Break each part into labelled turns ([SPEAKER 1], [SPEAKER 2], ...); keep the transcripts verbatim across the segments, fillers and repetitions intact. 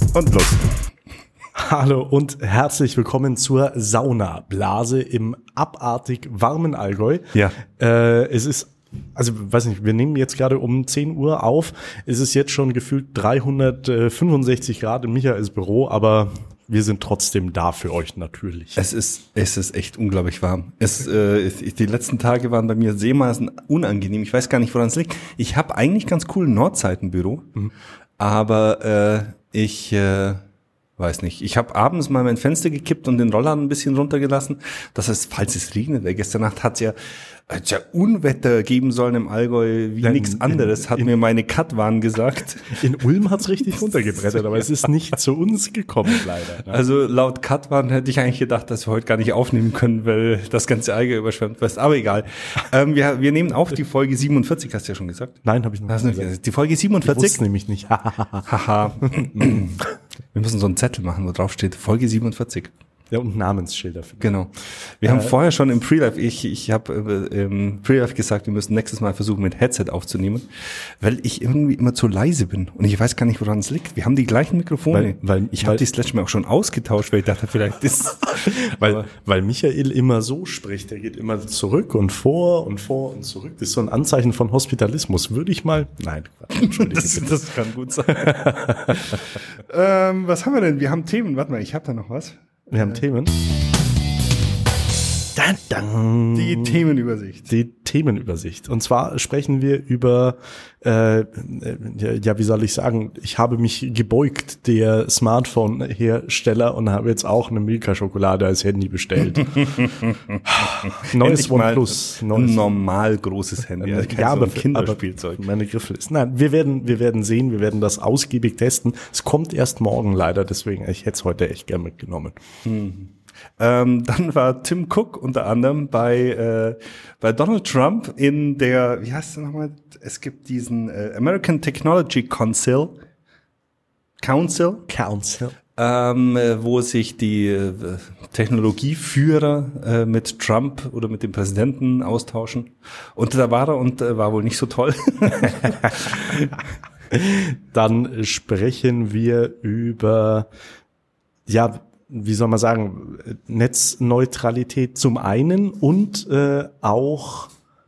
[SPEAKER 1] Und los.
[SPEAKER 2] Hallo und herzlich willkommen zur Saunablase im abartig warmen Allgäu.
[SPEAKER 1] Ja.
[SPEAKER 2] Äh, es ist, also weiß nicht, wir nehmen jetzt gerade um zehn Uhr auf. Es ist jetzt schon gefühlt dreihundertfünfundsechzig Grad in Michaels Büro, aber wir sind trotzdem da für euch natürlich.
[SPEAKER 1] Es ist, es ist echt unglaublich warm. Es, äh, die letzten Tage waren bei mir seemaßen unangenehm. Ich weiß gar nicht, woran es liegt. Ich habe eigentlich ganz cool Nordseitenbüro, mhm. aber äh, ich äh, weiß nicht. Ich habe abends mal mein Fenster gekippt und den Rollladen ein bisschen runtergelassen. Das heißt, falls es regnet, weil gestern Nacht hat es ja, ja Unwetter geben sollen im Allgäu wie ja, nichts anderes, hat in, mir meine Katwan gesagt.
[SPEAKER 2] In Ulm hat es richtig runtergebrettert, aber es ist nicht zu uns gekommen, leider. Ne?
[SPEAKER 1] Also laut Katwan hätte ich eigentlich gedacht, dass wir heute gar nicht aufnehmen können, weil das ganze Allgäu überschwemmt wird. Aber egal. ähm, wir, wir nehmen auf die Folge siebenundvierzig, hast du ja schon gesagt?
[SPEAKER 2] Nein, habe ich noch
[SPEAKER 1] nicht gesagt. gesagt. Die Folge siebenundvierzig?
[SPEAKER 2] Ich wusste nämlich nicht.
[SPEAKER 1] Haha. Wir müssen so einen Zettel machen, wo drauf steht Folge siebenundvierzig.
[SPEAKER 2] Ja, und Namensschilder.
[SPEAKER 1] Genau. Wir äh, haben vorher schon im Pre-Live, ich ich habe äh, im Pre-Live gesagt, wir müssen nächstes Mal versuchen, mit Headset aufzunehmen, weil ich irgendwie immer zu leise bin. Und ich weiß gar nicht, woran es liegt. Wir haben die gleichen Mikrofone.
[SPEAKER 2] Weil, weil
[SPEAKER 1] ich habe die das letzte Mal auch schon ausgetauscht, weil ich dachte, vielleicht ist...
[SPEAKER 2] weil, weil Michael immer so spricht. Der geht immer zurück und vor und vor und zurück. Das ist so ein Anzeichen von Hospitalismus. Würde ich mal... Nein, Entschuldigung.
[SPEAKER 1] das, das kann gut sein. ähm, was haben wir denn? Wir haben Themen. Warte mal, ich habe da noch was.
[SPEAKER 2] Wir haben Themen. Da, da.
[SPEAKER 1] Die Themenübersicht.
[SPEAKER 2] Die Themenübersicht. Und zwar sprechen wir über, äh, ja, wie soll ich sagen, ich habe mich gebeugt der Smartphone-Hersteller und habe jetzt auch eine Milka-Schokolade als Handy bestellt. Neues OnePlus.
[SPEAKER 1] Ein normal großes Handy.
[SPEAKER 2] Also ja, aber so Kinderspielzeug. Aber meine Griffel ist. Nein, wir werden, wir werden sehen, wir werden das ausgiebig testen. Es kommt erst morgen leider, deswegen, ich hätte es heute echt gern mitgenommen.
[SPEAKER 1] Hm. Ähm, dann war Tim Cook unter anderem bei äh, bei Donald Trump in der, wie heißt es nochmal? Es gibt diesen äh, American Technology Council, Council,
[SPEAKER 2] Council,
[SPEAKER 1] ähm, äh, wo sich die äh, Technologieführer äh, mit Trump oder mit dem Präsidenten austauschen. Und da war er und äh, war wohl nicht so toll.
[SPEAKER 2] Dann sprechen wir über, ja, wie soll man sagen, Netzneutralität zum einen und äh, auch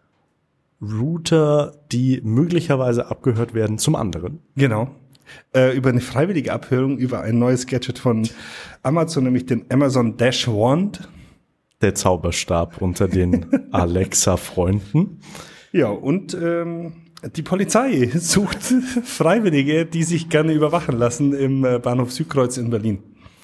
[SPEAKER 2] Router, die möglicherweise abgehört werden, zum anderen.
[SPEAKER 1] Genau. Äh, über eine freiwillige Abhörung über ein neues Gadget von Amazon, nämlich den Amazon Dash Wand.
[SPEAKER 2] Der Zauberstab unter den Alexa-Freunden.
[SPEAKER 1] Ja, und ähm, die Polizei sucht Freiwillige, die sich gerne überwachen lassen im Bahnhof Südkreuz in Berlin.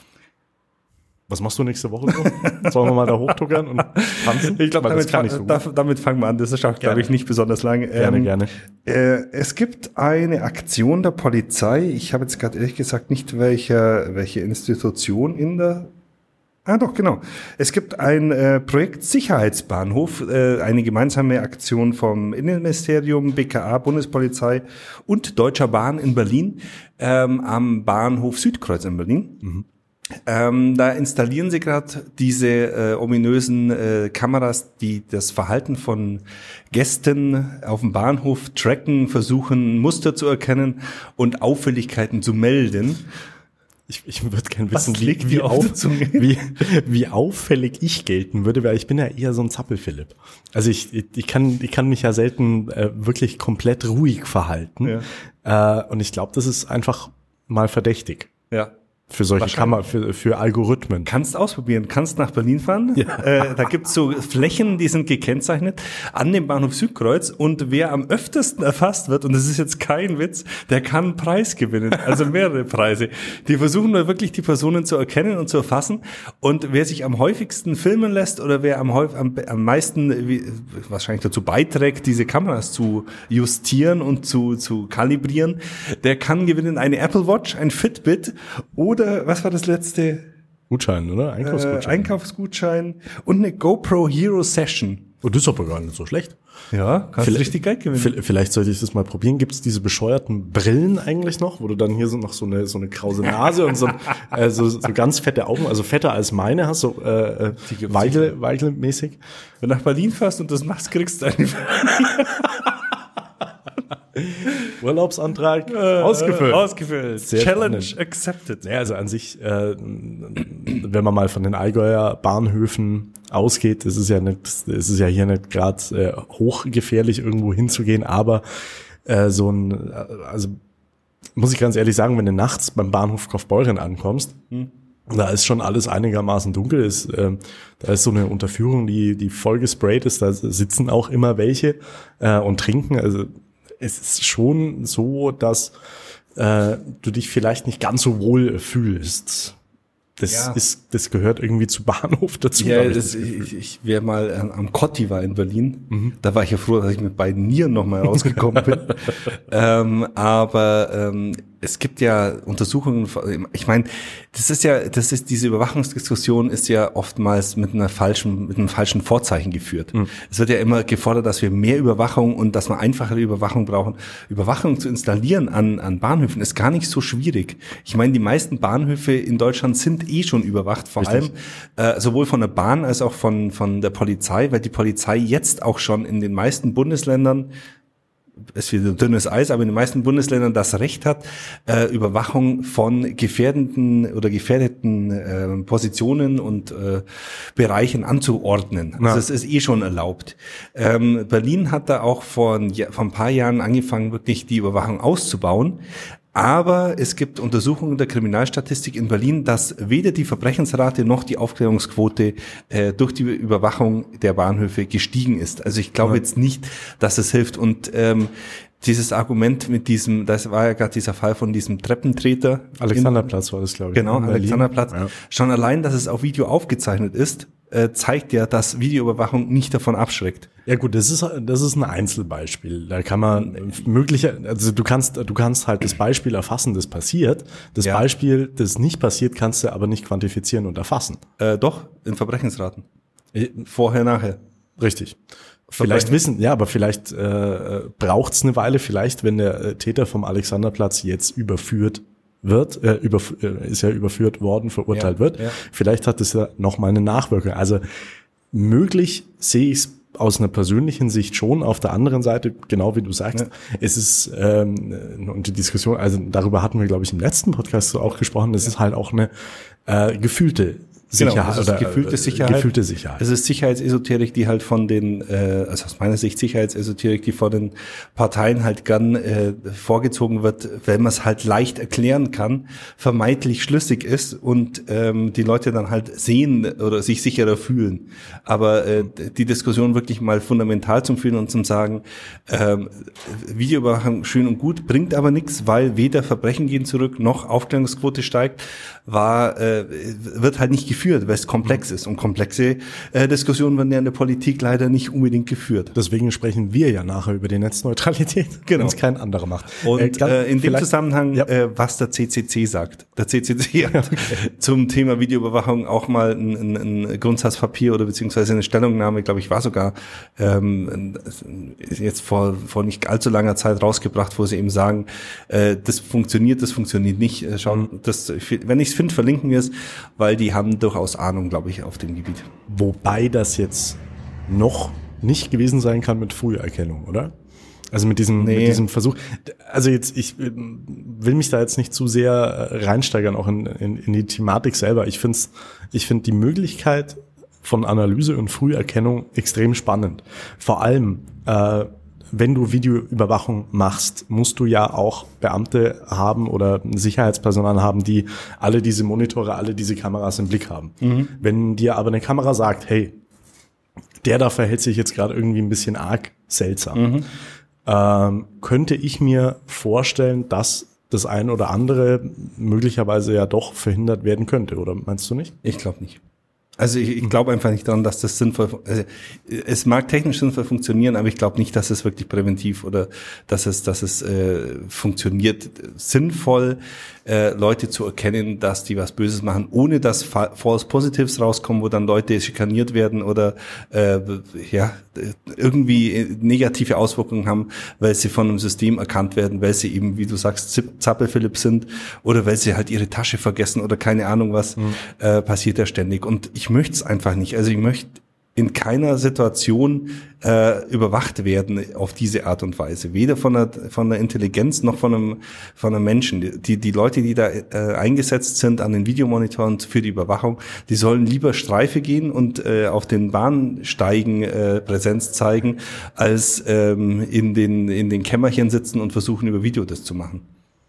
[SPEAKER 2] Was machst du nächste Woche so? Sollen wir mal da hochtuckern und tanzen?
[SPEAKER 1] Ich glaube, damit, fang, so damit fangen wir an. Das schafft, glaube ich, nicht besonders lange.
[SPEAKER 2] Gerne, ähm, gerne.
[SPEAKER 1] Äh, es gibt eine Aktion der Polizei. Ich habe jetzt gerade ehrlich gesagt nicht, welche, welche Institution in der... Ah, doch, genau. Es gibt ein äh, Projekt Sicherheitsbahnhof, äh, eine gemeinsame Aktion vom Innenministerium, B K A, Bundespolizei und Deutscher Bahn in Berlin ähm, am Bahnhof Südkreuz in Berlin. Mhm. Ähm, da installieren sie gerade diese äh, ominösen äh, Kameras, die das Verhalten von Gästen auf dem Bahnhof tracken, versuchen Muster zu erkennen und Auffälligkeiten zu melden.
[SPEAKER 2] Ich, ich würde gerne wissen, wie, wie, auf, wie, wie auffällig ich gelten würde, weil ich bin ja eher so ein Zappelphilipp. Also ich, ich, kann, ich kann mich ja selten äh, wirklich komplett ruhig verhalten. Ja. Äh, und ich glaube, das ist einfach mal verdächtig.
[SPEAKER 1] Ja.
[SPEAKER 2] Für solche Kammer, für, für Algorithmen.
[SPEAKER 1] Kannst ausprobieren, kannst nach Berlin fahren. Ja. Äh, da gibt's so Flächen, die sind gekennzeichnet an dem Bahnhof Südkreuz und wer am öftesten erfasst wird, und das ist jetzt kein Witz, der kann einen Preis gewinnen, also mehrere Preise. Die versuchen nur wirklich die Personen zu erkennen und zu erfassen und wer sich am häufigsten filmen lässt oder wer am, häufig, am, am meisten wie, wahrscheinlich dazu beiträgt, diese Kameras zu justieren und zu, zu kalibrieren, der kann gewinnen eine Apple Watch, ein Fitbit oder Oder, was war das letzte?
[SPEAKER 2] Gutschein, oder? Einkaufsgutschein.
[SPEAKER 1] Äh, Einkaufsgutschein und eine GoPro Hero Session.
[SPEAKER 2] Und das ist aber gar nicht so schlecht.
[SPEAKER 1] Ja, kannst du richtig Geld gewinnen.
[SPEAKER 2] Vielleicht sollte ich das mal probieren. Gibt es diese bescheuerten Brillen eigentlich noch, wo du dann hier so noch so eine so eine krause Nase und so, äh, so, so ganz fette Augen, also fetter als meine hast, so äh, Weigel, Weigel-mäßig.
[SPEAKER 1] Wenn du nach Berlin fährst und das machst, kriegst du eine
[SPEAKER 2] Urlaubsantrag
[SPEAKER 1] äh,
[SPEAKER 2] ausgefüllt.
[SPEAKER 1] Ausgefüllt.
[SPEAKER 2] Sehr
[SPEAKER 1] Challenge
[SPEAKER 2] spannend.
[SPEAKER 1] accepted.
[SPEAKER 2] Ja, also an sich, äh, wenn man mal von den Allgäuer Bahnhöfen ausgeht, ist es ja nicht, ist es ja hier nicht gerade äh, hochgefährlich, irgendwo hinzugehen, aber äh, so ein, also muss ich ganz ehrlich sagen, wenn du nachts beim Bahnhof Kaufbeuren ankommst, hm. da ist schon alles einigermaßen dunkel, ist, äh, da ist so eine Unterführung, die die voll gesprayt ist, da sitzen auch immer welche äh, und trinken, also es ist schon so, dass äh, du dich vielleicht nicht ganz so wohl fühlst. Das
[SPEAKER 1] ja.
[SPEAKER 2] ist, das gehört irgendwie zu Bahnhof dazu.
[SPEAKER 1] Ja,
[SPEAKER 2] ich,
[SPEAKER 1] das, ich, ich wäre mal ähm, am Kotti war in Berlin. Mhm. Da war ich ja froh, dass ich mit beiden Nieren nochmal rausgekommen bin. ähm, aber ähm, es gibt ja Untersuchungen, ich meine, das ist ja, das ist, diese Überwachungsdiskussion ist ja oftmals mit einer falschen, mit einem falschen Vorzeichen geführt. Mhm. Es wird ja immer gefordert, dass wir mehr Überwachung und dass wir einfachere Überwachung brauchen. Überwachung zu installieren an, an Bahnhöfen ist gar nicht so schwierig. Ich meine, die meisten Bahnhöfe in Deutschland sind eh schon überwacht, vor Richtig. allem äh, sowohl von der Bahn als auch von, von der Polizei, weil die Polizei jetzt auch schon in den meisten Bundesländern, ist wieder dünnes Eis, aber in den meisten Bundesländern das Recht hat, äh, Überwachung von gefährdenden oder gefährdeten äh, Positionen und äh, Bereichen anzuordnen. Ja. Also es ist eh schon erlaubt. Ähm, Berlin hat da auch vor ein, vor ein paar Jahren angefangen, wirklich die Überwachung auszubauen. Aber es gibt Untersuchungen der Kriminalstatistik in Berlin, dass weder die Verbrechensrate noch die Aufklärungsquote äh, durch die Überwachung der Bahnhöfe gestiegen ist. Also ich glaube ja. jetzt nicht, dass es hilft. Und ähm, dieses Argument mit diesem, das war ja gerade dieser Fall von diesem Treppentreter.
[SPEAKER 2] Alexanderplatz war das, glaube ich.
[SPEAKER 1] Genau, Alexanderplatz. Ja. Schon allein, dass es auf Video aufgezeichnet ist, äh, zeigt ja, dass Videoüberwachung nicht davon abschreckt.
[SPEAKER 2] Ja gut, das ist das ist ein Einzelbeispiel. Da kann man mögliche, also du kannst du kannst halt das Beispiel erfassen, das passiert. Das ja. Beispiel, das nicht passiert, kannst du aber nicht quantifizieren und erfassen.
[SPEAKER 1] Äh, doch, in Verbrechensraten. Vorher, nachher.
[SPEAKER 2] Richtig. Vielleicht wissen, ja, aber vielleicht äh, braucht es eine Weile. Vielleicht, wenn der äh, Täter vom Alexanderplatz jetzt überführt wird, äh, über, äh, ist ja überführt worden, verurteilt ja, wird. Ja. Vielleicht hat es ja noch mal eine Nachwirkung. Also möglich sehe ich es aus einer persönlichen Sicht schon. Auf der anderen Seite, genau wie du sagst, ja. es ist ähm, und die Diskussion, also darüber hatten wir, glaube ich, im letzten Podcast so auch gesprochen. Das ja. ist halt auch eine äh, gefühlte Sicherheit,
[SPEAKER 1] genau, das ist
[SPEAKER 2] oder
[SPEAKER 1] gefühlte Sicherheit.
[SPEAKER 2] Gefühlte Sicherheit.
[SPEAKER 1] Es ist Sicherheitsesoterik, die halt von den, äh, also aus meiner Sicht Sicherheitsesoterik, die von den Parteien halt gern äh, vorgezogen wird, wenn man es halt leicht erklären kann, vermeintlich schlüssig ist und ähm, die Leute dann halt sehen oder sich sicherer fühlen. Aber äh, die Diskussion wirklich mal fundamental zum Fühlen und zum Sagen, ähm, Videoüberwachung schön und gut, bringt aber nichts, weil weder Verbrechen gehen zurück noch Aufklärungsquote steigt, war äh, wird halt nicht geführt, weil es komplex ist. Und komplexe äh, Diskussionen werden ja in der Politik leider nicht unbedingt geführt.
[SPEAKER 2] Deswegen sprechen wir ja nachher über die Netzneutralität, genau. wenn es kein anderer macht.
[SPEAKER 1] Und äh, kann, äh, in dem Zusammenhang, ja. äh, was der C C C sagt. Der C C C hat okay. zum Thema Videoüberwachung auch mal ein, ein, ein Grundsatzpapier oder beziehungsweise eine Stellungnahme, glaube ich, war sogar ähm, jetzt vor, vor nicht allzu langer Zeit rausgebracht, wo sie eben sagen, äh, das funktioniert, das funktioniert nicht. Äh, schauen, mhm. das, wenn ich es finde, verlinken wir es, weil die haben durchaus Ahnung, glaube ich, auf dem Gebiet.
[SPEAKER 2] Wobei das jetzt noch nicht gewesen sein kann mit Früherkennung, oder? Also mit diesem, nee. mit diesem Versuch. Also jetzt, ich will mich da jetzt nicht zu sehr reinsteigern, auch in, in, in die Thematik selber. Ich finde ich finde die Möglichkeit von Analyse und Früherkennung extrem spannend. Vor allem, äh, wenn du Videoüberwachung machst, musst du ja auch Beamte haben oder Sicherheitspersonal haben, die alle diese Monitore, alle diese Kameras im Blick haben. Mhm. Wenn dir aber eine Kamera sagt, hey, der da verhält sich jetzt gerade irgendwie ein bisschen arg seltsam, mhm. ähm, könnte ich mir vorstellen, dass das eine oder andere möglicherweise ja doch verhindert werden könnte, oder meinst du nicht?
[SPEAKER 1] Ich glaube nicht. Also ich, ich glaube einfach nicht daran, dass das sinnvoll, also es mag technisch sinnvoll funktionieren, aber ich glaube nicht, dass es wirklich präventiv oder dass es, dass es äh, funktioniert, sinnvoll äh, Leute zu erkennen, dass die was Böses machen, ohne dass Fa- False Positives rauskommen, wo dann Leute schikaniert werden oder äh, ja irgendwie negative Auswirkungen haben, weil sie von einem System erkannt werden, weil sie eben, wie du sagst, Zappelphilipp sind oder weil sie halt ihre Tasche vergessen oder keine Ahnung was, mhm. äh, passiert ja ständig. Und ich möchte es einfach nicht. Also ich möchte in keiner Situation äh, überwacht werden auf diese Art und Weise. Weder von der, von der Intelligenz noch von einem, von einem Menschen. Die, die Leute, die da äh, eingesetzt sind an den Videomonitoren für die Überwachung, die sollen lieber Streife gehen und äh, auf den Bahnsteigen äh, Präsenz zeigen, als ähm, in den, in den Kämmerchen sitzen und versuchen, über Video das zu machen.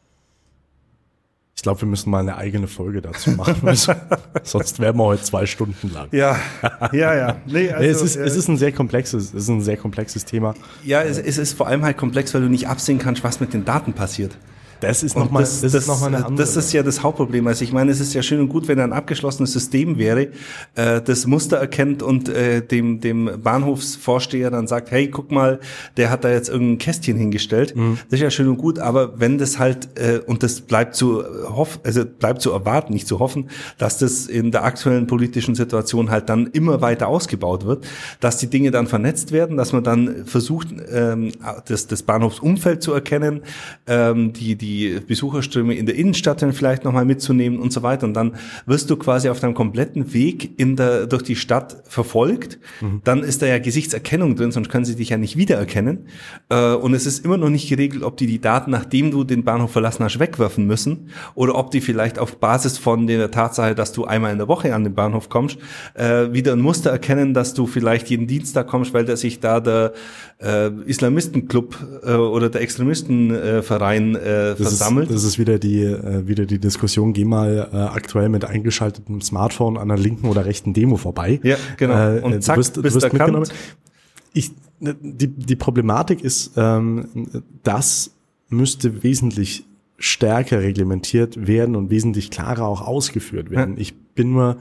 [SPEAKER 2] Ich glaube, wir müssen mal eine eigene Folge dazu machen. Sonst wären wir heute zwei Stunden lang.
[SPEAKER 1] Ja, ja, ja. Nee, also,
[SPEAKER 2] es, ist, äh, es ist ein sehr komplexes, es ist ein sehr komplexes Thema.
[SPEAKER 1] Ja, es, es ist vor allem halt komplex, weil du nicht absehen kannst, was mit den Daten passiert.
[SPEAKER 2] Das ist nochmal das, das, das ist noch mal eine andere.
[SPEAKER 1] Das ist ja das Hauptproblem. Also ich meine, es ist ja schön und gut, wenn ein abgeschlossenes System wäre, äh, das Muster erkennt und äh, dem dem Bahnhofsvorsteher dann sagt, hey, guck mal, der hat da jetzt irgendein Kästchen hingestellt. Mhm. Das ist ja schön und gut, aber wenn das halt äh, und das bleibt zu hoff, also bleibt zu erwarten, nicht zu hoffen, dass das in der aktuellen politischen Situation halt dann immer weiter ausgebaut wird, dass die Dinge dann vernetzt werden, dass man dann versucht, ähm, das das Bahnhofsumfeld zu erkennen, ähm, die die die Besucherströme in der Innenstadt dann vielleicht nochmal mitzunehmen und so weiter. Und dann wirst du quasi auf deinem kompletten Weg in der, durch die Stadt verfolgt. Mhm. Dann ist da ja Gesichtserkennung drin, sonst können sie dich ja nicht wiedererkennen. Und es ist immer noch nicht geregelt, ob die die Daten, nachdem du den Bahnhof verlassen hast, wegwerfen müssen oder ob die vielleicht auf Basis von der Tatsache, dass du einmal in der Woche an den Bahnhof kommst, wieder ein Muster erkennen, dass du vielleicht jeden Dienstag kommst, weil der sich da der Islamistenclub oder der Extremistenverein
[SPEAKER 2] Das
[SPEAKER 1] versammelt.
[SPEAKER 2] Ist, das ist wieder die äh, wieder die Diskussion, geh mal äh, aktuell mit eingeschaltetem Smartphone an einer linken oder rechten Demo vorbei.
[SPEAKER 1] Ja, genau.
[SPEAKER 2] Äh, und zack, du wirst, du wirst mitgenommen. Ich, die, die Problematik ist, ähm, das müsste wesentlich stärker reglementiert werden und wesentlich klarer auch ausgeführt werden. Ja. Ich bin nur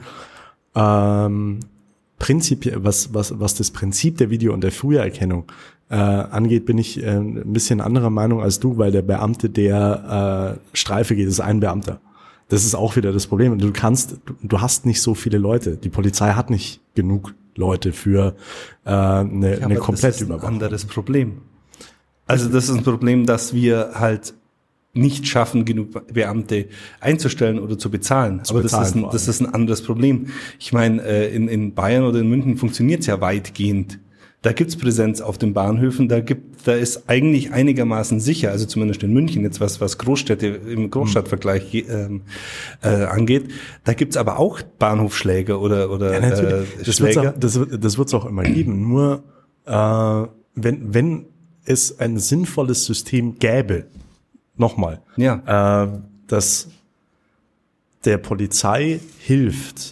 [SPEAKER 2] ähm, prinzipiell, was, was, was das Prinzip der Video- und der Frühererkennung Äh, angeht, bin ich äh, ein bisschen anderer Meinung als du, weil der Beamte, der äh, Streife geht, ist ein Beamter. Das ist auch wieder das Problem. Du kannst, du, du hast nicht so viele Leute. Die Polizei hat nicht genug Leute für äh, eine, ja, eine komplette Überwachung.
[SPEAKER 1] Das ist ein anderes Problem. Also das ist ein Problem, dass wir halt nicht schaffen, genug Beamte einzustellen oder zu bezahlen. Zu Aber bezahlen das, ist ein, das ist ein anderes Problem. Ich meine, äh, in, in Bayern oder in München funktioniert es ja weitgehend. Da gibt's Präsenz auf den Bahnhöfen, da gibt, da ist eigentlich einigermaßen sicher, also zumindest in München jetzt was, was Großstädte im Großstadtvergleich ähm, äh, angeht. Da gibt's aber auch Bahnhofschläger oder oder ja, äh,
[SPEAKER 2] das
[SPEAKER 1] Schläger.
[SPEAKER 2] Wird's auch, das das wird's auch immer geben. Nur äh, wenn wenn es ein sinnvolles System gäbe, nochmal,
[SPEAKER 1] ja,
[SPEAKER 2] äh, dass der Polizei hilft,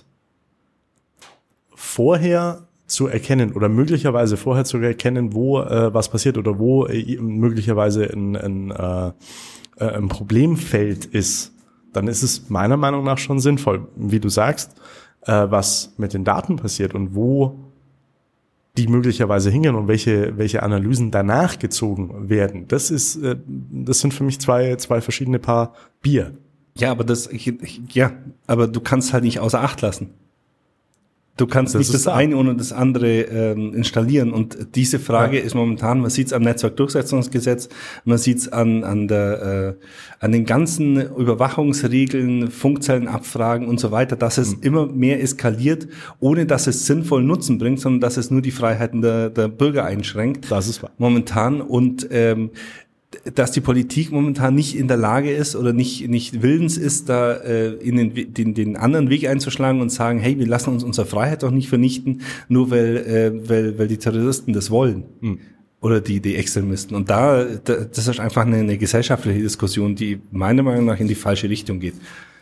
[SPEAKER 2] vorher zu erkennen oder möglicherweise vorher zu erkennen, wo äh, was passiert oder wo äh, möglicherweise ein, ein, äh, ein Problemfeld ist, dann ist es meiner Meinung nach schon sinnvoll, wie du sagst, äh, was mit den Daten passiert und wo die möglicherweise hingehen und welche welche Analysen danach gezogen werden. Das ist äh, das sind für mich zwei zwei verschiedene Paar Bier.
[SPEAKER 1] Ja, aber das ich, ich, ja, aber du kannst halt nicht außer Acht lassen. Du kannst das nicht das da. eine ohne das andere ähm, installieren. Und diese Frage ja. ist momentan, man sieht es am Netzwerkdurchsetzungsgesetz, man sieht es an an der äh, an den ganzen Überwachungsregeln, Funkzellenabfragen und so weiter, dass es mhm. immer mehr eskaliert, ohne dass es sinnvoll Nutzen bringt, sondern dass es nur die Freiheiten der, der Bürger einschränkt.
[SPEAKER 2] Das ist wahr.
[SPEAKER 1] Momentan. Und ähm, dass die Politik momentan nicht in der Lage ist oder nicht nicht willens ist, da äh, in den, den den anderen Weg einzuschlagen und sagen, hey, wir lassen uns unsere Freiheit doch nicht vernichten, nur weil äh, weil weil die Terroristen das wollen mhm. oder die die Extremisten. Und da, da das ist einfach eine, eine gesellschaftliche Diskussion, die meiner Meinung nach in die falsche Richtung geht.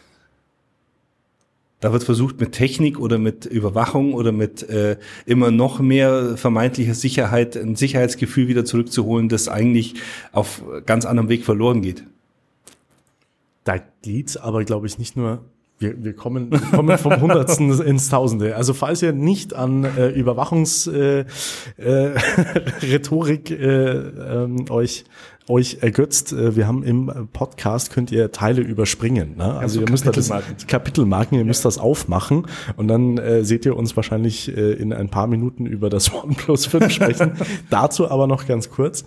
[SPEAKER 1] Da wird versucht, mit Technik oder mit Überwachung oder mit äh, immer noch mehr vermeintlicher Sicherheit ein Sicherheitsgefühl wieder zurückzuholen, das eigentlich auf ganz anderem Weg verloren geht.
[SPEAKER 2] Da geht's aber, glaube ich, nicht nur, wir, wir kommen, wir kommen vom Hundertsten ins Tausende. Also falls ihr nicht an äh, Überwachungsrhetorik äh, Rhetorik, äh, ähm, euch euch ergötzt, äh, wir haben im Podcast, könnt ihr Teile überspringen. Ne? Also, also ihr müsst das Kapitelmarken, ihr müsst das aufmachen und dann äh, seht ihr uns wahrscheinlich äh, in ein paar Minuten über das OnePlus fünf sprechen. Dazu aber noch ganz kurz.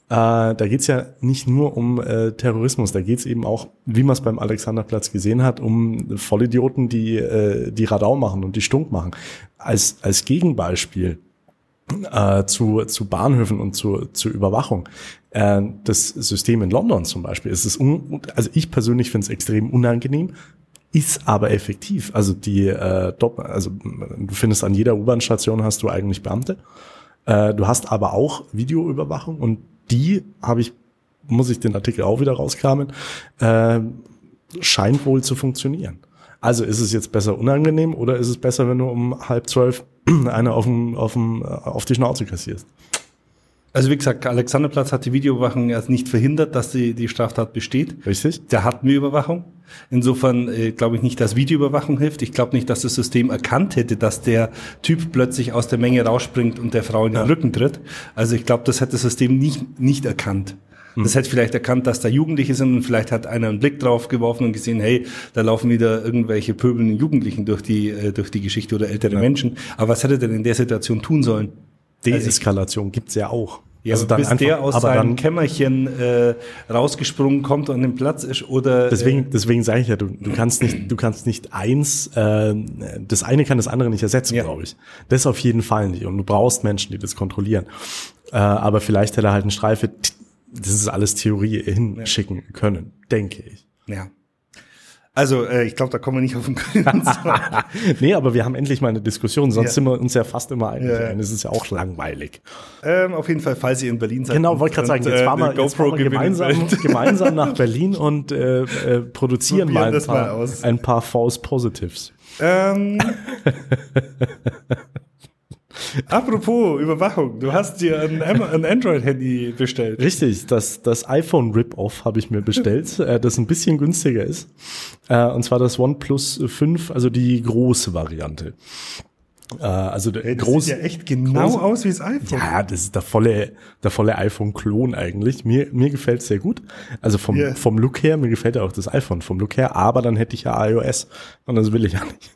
[SPEAKER 2] Äh, da geht's ja nicht nur um äh, Terrorismus, da geht's eben auch, wie man es beim Alexanderplatz gesehen hat, um Vollidioten, die äh, die Radau machen und die Stunk machen. Als als Gegenbeispiel äh, zu zu Bahnhöfen und zu zu Überwachung. Äh, das System in London zum Beispiel ist es, un- also ich persönlich finde es extrem unangenehm, ist aber effektiv. Also die, äh, Dopp- also du findest an jeder U-Bahn-Station hast du eigentlich Beamte. Äh, du hast aber auch Videoüberwachung und die habe ich, muss ich den Artikel auch wieder rauskramen, äh, scheint wohl zu funktionieren. Also ist es jetzt besser unangenehm oder ist es besser, wenn du um halb zwölf eine auf, dem, auf, dem, auf die Schnauze kassierst?
[SPEAKER 1] Also wie gesagt, Alexanderplatz hat die Videoüberwachung erst nicht verhindert, dass die, die Straftat besteht.
[SPEAKER 2] Richtig.
[SPEAKER 1] Da hatten wir Überwachung. Insofern äh, glaube ich nicht, dass Videoüberwachung hilft. Ich glaube nicht, dass das System erkannt hätte, dass der Typ plötzlich aus der Menge rausspringt und der Frau in den ja. Rücken tritt. Also ich glaube, das hat das System nicht, nicht erkannt. Mhm. Das hätte vielleicht erkannt, dass da Jugendliche sind und vielleicht hat einer einen Blick drauf geworfen und gesehen, hey, da laufen wieder irgendwelche pöbelnden Jugendlichen durch die, äh, durch die Geschichte oder ältere ja. Menschen. Aber was hätte er denn in der Situation tun sollen?
[SPEAKER 2] Deeskalation gibt's ja auch.
[SPEAKER 1] Ja, also dann bis einfach, der aus seinem dann, Kämmerchen äh, rausgesprungen kommt und an dem Platz ist oder
[SPEAKER 2] deswegen
[SPEAKER 1] äh,
[SPEAKER 2] deswegen sage ich ja, du, du kannst nicht du kannst nicht eins äh, das eine kann das andere nicht ersetzen, ja. glaube ich. Das auf jeden Fall nicht und du brauchst Menschen, die das kontrollieren. Äh, aber vielleicht hätte er halt eine Streife, das ist alles Theorie, hinschicken ja. können, denke ich.
[SPEAKER 1] Ja. Also, äh, ich glaube, da kommen wir nicht auf den grünen Zweig.
[SPEAKER 2] Nee, aber wir haben endlich mal eine Diskussion, sonst
[SPEAKER 1] ja.
[SPEAKER 2] sind wir uns ja fast immer einig.
[SPEAKER 1] Ja.
[SPEAKER 2] Das ist ja auch langweilig.
[SPEAKER 1] Ähm, auf jeden Fall, falls ihr in Berlin seid.
[SPEAKER 2] Genau, wollte gerade sagen, jetzt fahren wir, jetzt fahren wir gemeinsam, gemeinsam nach Berlin und äh, äh, produzieren mal ein paar, mal ein paar False Positives.
[SPEAKER 1] Ähm, apropos Überwachung, du hast dir ein, ein Android-Handy bestellt.
[SPEAKER 2] Richtig, das, das iPhone Rip-Off habe ich mir bestellt, äh, das ein bisschen günstiger ist. Äh, und zwar das OnePlus fünf, also die große Variante. Äh, also der
[SPEAKER 1] hey, das
[SPEAKER 2] groß,
[SPEAKER 1] sieht ja echt genau groß, aus wie das iPhone.
[SPEAKER 2] Ja, das ist der volle, der volle iPhone-Klon eigentlich. Mir, mir gefällt es sehr gut. Also vom, yeah. vom Look her, mir gefällt ja auch das iPhone vom Look her, aber dann hätte ich ja iOS und das will ich ja nicht.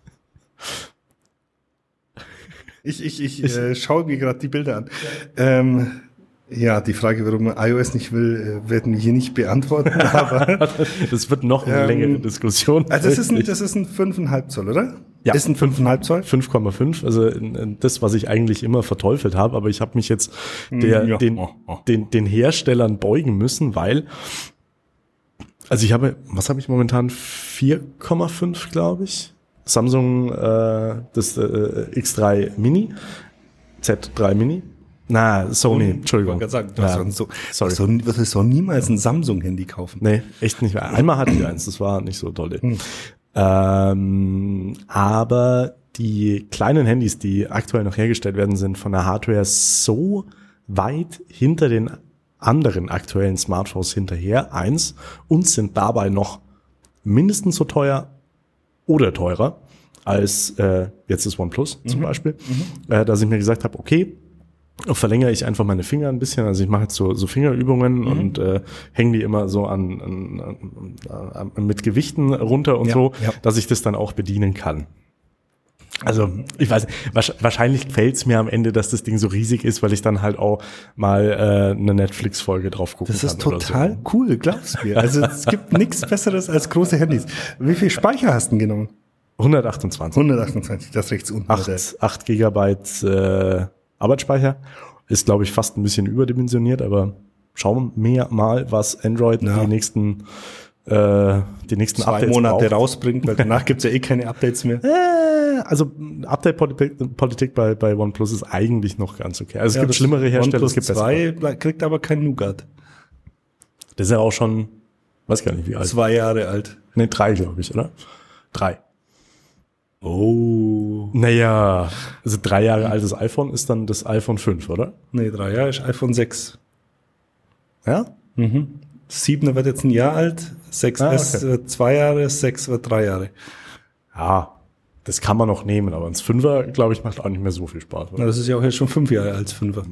[SPEAKER 1] Ich, ich, ich äh, schaue mir gerade die Bilder an. Ja. Ähm, ja, die Frage, warum man iOS nicht will, werden wir hier nicht beantworten. Aber
[SPEAKER 2] das wird noch eine ähm, längere Diskussion.
[SPEAKER 1] Also das ist ein, das ist ein fünf Komma fünf Zoll, oder?
[SPEAKER 2] Ja.
[SPEAKER 1] Ist ein fünf Komma fünf Zoll?
[SPEAKER 2] fünf Komma fünf, also das, was ich eigentlich immer verteufelt habe, aber ich habe mich jetzt der, ja. den, den, den Herstellern beugen müssen, weil, also ich habe, was habe ich momentan? vier Komma fünf, glaube ich. Samsung, äh, das äh, X drei Mini, Z drei Mini. Na, Sony, und, Entschuldigung.
[SPEAKER 1] Ich wollte sagen, du ja, so, sorry. Du wirst doch niemals ein Samsung-Handy kaufen.
[SPEAKER 2] Nee, echt nicht mehr. Einmal hatte ich eins, das war nicht so toll. Hm. Ähm, aber die kleinen Handys, die aktuell noch hergestellt werden, sind von der Hardware so weit hinter den anderen aktuellen Smartphones hinterher, eins, und sind dabei noch mindestens so teuer oder teurer als äh, jetzt das OnePlus mhm. zum Beispiel, mhm. äh, dass ich mir gesagt habe, okay, verlängere ich einfach meine Finger ein bisschen, also ich mache jetzt so, so Fingerübungen mhm. und äh, hänge die immer so an, an, an, an mit Gewichten runter und ja, so, ja. dass ich das dann auch bedienen kann. Also ich weiß, wahrscheinlich fällt es mir am Ende, dass das Ding so riesig ist, weil ich dann halt auch mal äh, eine Netflix-Folge drauf gucken kann.
[SPEAKER 1] Das ist kann total so. Cool, glaubst mir. Also es gibt nichts Besseres als große Handys. Wie viel Speicher hast du denn genommen?
[SPEAKER 2] hundertachtundzwanzig.
[SPEAKER 1] hundertachtundzwanzig, das rechts unten.
[SPEAKER 2] acht Gigabyte äh, Arbeitsspeicher. Ist, glaube ich, fast ein bisschen überdimensioniert, aber schauen wir mal, was Android ja. die nächsten äh, die nächsten
[SPEAKER 1] Zwei
[SPEAKER 2] Updates
[SPEAKER 1] Monate
[SPEAKER 2] braucht.
[SPEAKER 1] rausbringt, weil danach gibt's ja eh keine Updates mehr.
[SPEAKER 2] Äh, also Update-Politik bei, bei OnePlus ist eigentlich noch ganz okay. Also es ja, gibt schlimmere Hersteller, es gibt bessere.
[SPEAKER 1] zwei kriegt aber kein Nougat.
[SPEAKER 2] Das ist ja auch schon, weiß gar nicht wie alt.
[SPEAKER 1] Zwei Jahre alt.
[SPEAKER 2] Nee, drei, glaube ich, oder? Drei.
[SPEAKER 1] Oh.
[SPEAKER 2] Naja, also drei Jahre altes iPhone ist dann das iPhone fünf, oder?
[SPEAKER 1] Nee, drei Jahre ist iPhone sechs.
[SPEAKER 2] Ja?
[SPEAKER 1] Mhm. Siebener wird jetzt ein Jahr alt, sechs
[SPEAKER 2] ah,
[SPEAKER 1] S
[SPEAKER 2] okay.
[SPEAKER 1] zwei Jahre, sechs wird drei Jahre.
[SPEAKER 2] Ja, das kann man noch nehmen, aber ins Fünfer, glaube ich, macht auch nicht mehr so viel Spaß. Oder?
[SPEAKER 1] Na, das ist ja auch jetzt schon fünf Jahre als Fünfer.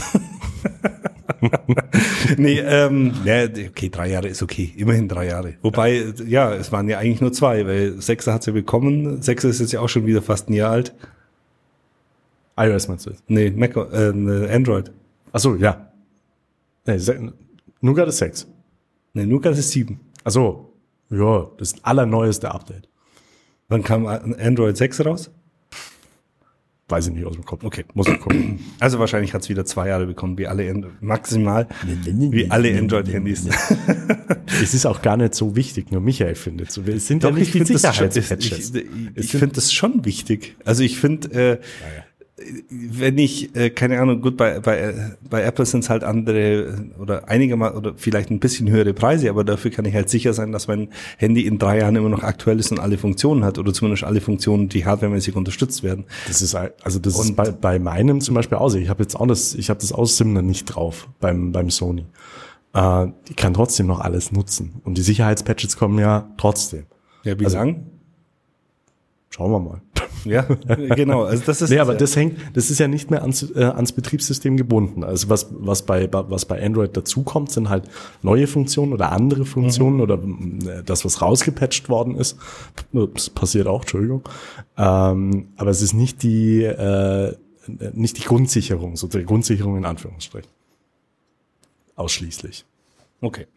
[SPEAKER 1] nee, ähm, ja, okay, drei Jahre ist okay, immerhin drei Jahre. Wobei, ja, es waren ja eigentlich nur zwei, weil Sechser hat's ja bekommen, Sechser ist jetzt ja auch schon wieder fast ein Jahr alt.
[SPEAKER 2] iOS meinst du?
[SPEAKER 1] Nee, Mac, äh, Android.
[SPEAKER 2] Ach so, ja. Nee, se- Nougat ist sechs.
[SPEAKER 1] Ne, Nougat ist sieben.
[SPEAKER 2] Ach so. Ja, das allerneueste Update.
[SPEAKER 1] Wann kam Android sechs raus?
[SPEAKER 2] Weiß ich nicht aus dem Kopf.
[SPEAKER 1] Okay.
[SPEAKER 2] Muss ich gucken.
[SPEAKER 1] Also wahrscheinlich hat es wieder zwei Jahre bekommen, wie alle, And- maximal, wie alle Android-Handys.
[SPEAKER 2] Es ist auch gar nicht so wichtig, nur Michael findet so. Es sind
[SPEAKER 1] Doch,
[SPEAKER 2] ja nicht
[SPEAKER 1] ich
[SPEAKER 2] die
[SPEAKER 1] finde das, schon-
[SPEAKER 2] Sicherheitspatches.
[SPEAKER 1] ich, ich, ich finde das schon wichtig. Also ich finde, äh, wenn ich, äh, keine Ahnung, gut, bei, bei, bei Apple sind es halt andere oder einigermaßen oder vielleicht ein bisschen höhere Preise, aber dafür kann ich halt sicher sein, dass mein Handy in drei Jahren immer noch aktuell ist und alle Funktionen hat oder zumindest alle Funktionen, die hardwaremäßig unterstützt werden.
[SPEAKER 2] Das ist also das
[SPEAKER 1] Und-
[SPEAKER 2] ist bei, bei meinem zum Beispiel auch so. Ich habe jetzt auch das, ich habe das Aussimner nicht drauf beim beim Sony. Äh, die kann trotzdem noch alles nutzen und die Sicherheitspatches kommen ja trotzdem.
[SPEAKER 1] Ja, wie
[SPEAKER 2] Also-
[SPEAKER 1] lang?
[SPEAKER 2] Schauen wir mal.
[SPEAKER 1] Ja, genau. Also das ist
[SPEAKER 2] Nee, aber das hängt, das ist ja nicht mehr ans, äh, ans Betriebssystem gebunden. Also was, was bei, was bei Android dazukommt, sind halt neue Funktionen oder andere Funktionen mhm. oder äh, das, was rausgepatcht worden ist. Das passiert auch, Entschuldigung. Ähm, aber es ist nicht die, äh, nicht die Grundsicherung, sozusagen Grundsicherung in Anführungsstrichen. Ausschließlich.
[SPEAKER 1] Okay.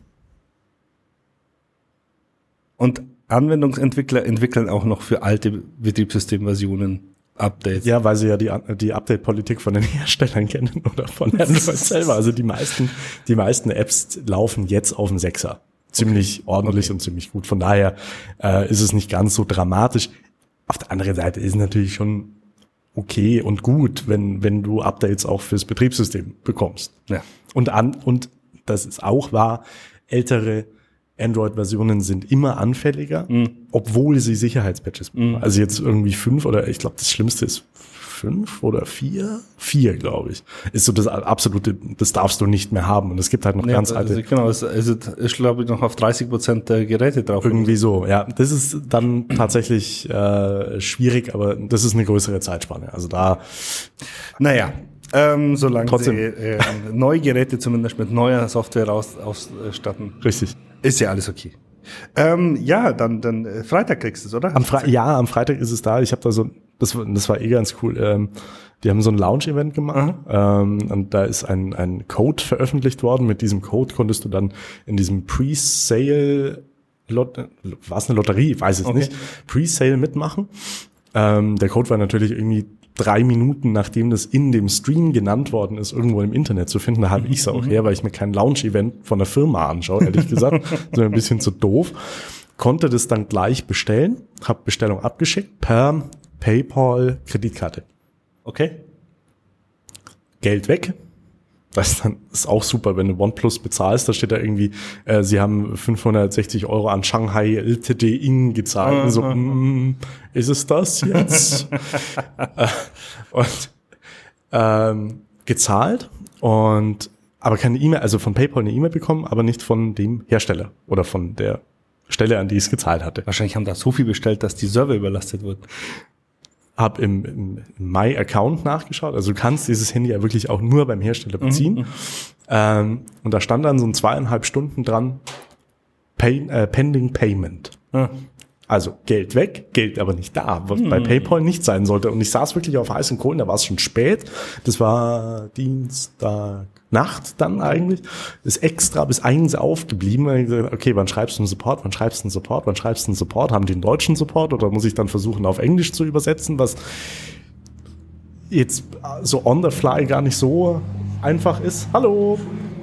[SPEAKER 1] Und Anwendungsentwickler entwickeln auch noch für alte Betriebssystemversionen Updates.
[SPEAKER 2] Ja, weil sie ja die, die Update-Politik von den Herstellern kennen oder von Android selber. Also die meisten, die meisten Apps laufen jetzt auf dem Sechser. Ziemlich okay. ordentlich okay. und ziemlich gut. Von daher äh, ist es nicht ganz so dramatisch. Auf der anderen Seite ist es natürlich schon okay und gut, wenn, wenn du Updates auch fürs Betriebssystem bekommst.
[SPEAKER 1] Ja.
[SPEAKER 2] Und an, und das ist auch wahr, ältere Android-Versionen sind immer anfälliger, mhm. obwohl sie Sicherheitspatches bekommen. Mhm. Also jetzt irgendwie fünf oder ich glaube, das Schlimmste ist fünf oder vier? Vier, glaube ich. Ist so das absolute, das darfst du nicht mehr haben. Und es gibt halt noch ja, ganz
[SPEAKER 1] also
[SPEAKER 2] alte.
[SPEAKER 1] Genau, es ist, ist glaube ich, noch auf dreißig Prozent der Geräte drauf.
[SPEAKER 2] Irgendwie so, ja. Das ist dann tatsächlich äh, schwierig, aber das ist eine größere Zeitspanne. Also da.
[SPEAKER 1] Naja. Ähm, solange
[SPEAKER 2] Trotzdem.
[SPEAKER 1] sie äh, neue Geräte zumindest mit neuer Software aus, ausstatten.
[SPEAKER 2] Richtig.
[SPEAKER 1] Ist ja alles okay. Ähm, ja, dann, dann äh, Freitag kriegst du es, oder?
[SPEAKER 2] Am Fre- ja, am Freitag ist es da. Ich habe da so, das, das war eh ganz cool. Ähm, die haben so ein Launch-Event gemacht ähm, und da ist ein, ein Code veröffentlicht worden. Mit diesem Code konntest du dann in diesem Pre-Sale, Lot- war es eine Lotterie? Ich weiß es
[SPEAKER 1] Okay.
[SPEAKER 2] nicht. Pre-Sale mitmachen. Ähm, der Code war natürlich irgendwie drei Minuten, nachdem das in dem Stream genannt worden ist, irgendwo im Internet zu finden. Da habe ich es auch her, weil ich mir kein Launch-Event von der Firma anschaue, ehrlich gesagt. So ein bisschen zu doof. Konnte das dann gleich bestellen, habe Bestellung abgeschickt per PayPal Kreditkarte.
[SPEAKER 1] Okay.
[SPEAKER 2] Geld weg. Das ist, dann, ist auch super, wenn du OnePlus bezahlst, da steht da irgendwie, äh, sie haben fünfhundertsechzig Euro an Shanghai L T D Ing gezahlt. Und so, mm, ist es das jetzt? äh, und ähm, gezahlt und aber keine E-Mail, also von PayPal eine E-Mail bekommen, aber nicht von dem Hersteller oder von der Stelle, an die es gezahlt hatte.
[SPEAKER 1] Wahrscheinlich haben da so viel bestellt, dass die Server überlastet wurden.
[SPEAKER 2] Hab im, im, im My Account nachgeschaut. Also du kannst dieses Handy ja wirklich auch nur beim Hersteller beziehen. Mhm. Ähm, und da stand dann so ein zweieinhalb Stunden dran, pay, äh, Pending Payment.
[SPEAKER 1] Mhm.
[SPEAKER 2] Also Geld weg, Geld aber nicht da, was mhm. bei PayPal nicht sein sollte. Und ich saß wirklich auf heißen Kohlen, da war es schon spät. Das war Dienstagnacht dann eigentlich. Ist extra bis eins aufgeblieben. Ich gesagt, okay, wann schreibst du einen Support, wann schreibst du einen Support, wann schreibst du einen Support? Haben die einen deutschen Support oder muss ich dann versuchen, auf Englisch zu übersetzen, was jetzt so on the fly gar nicht so einfach ist. Hallo!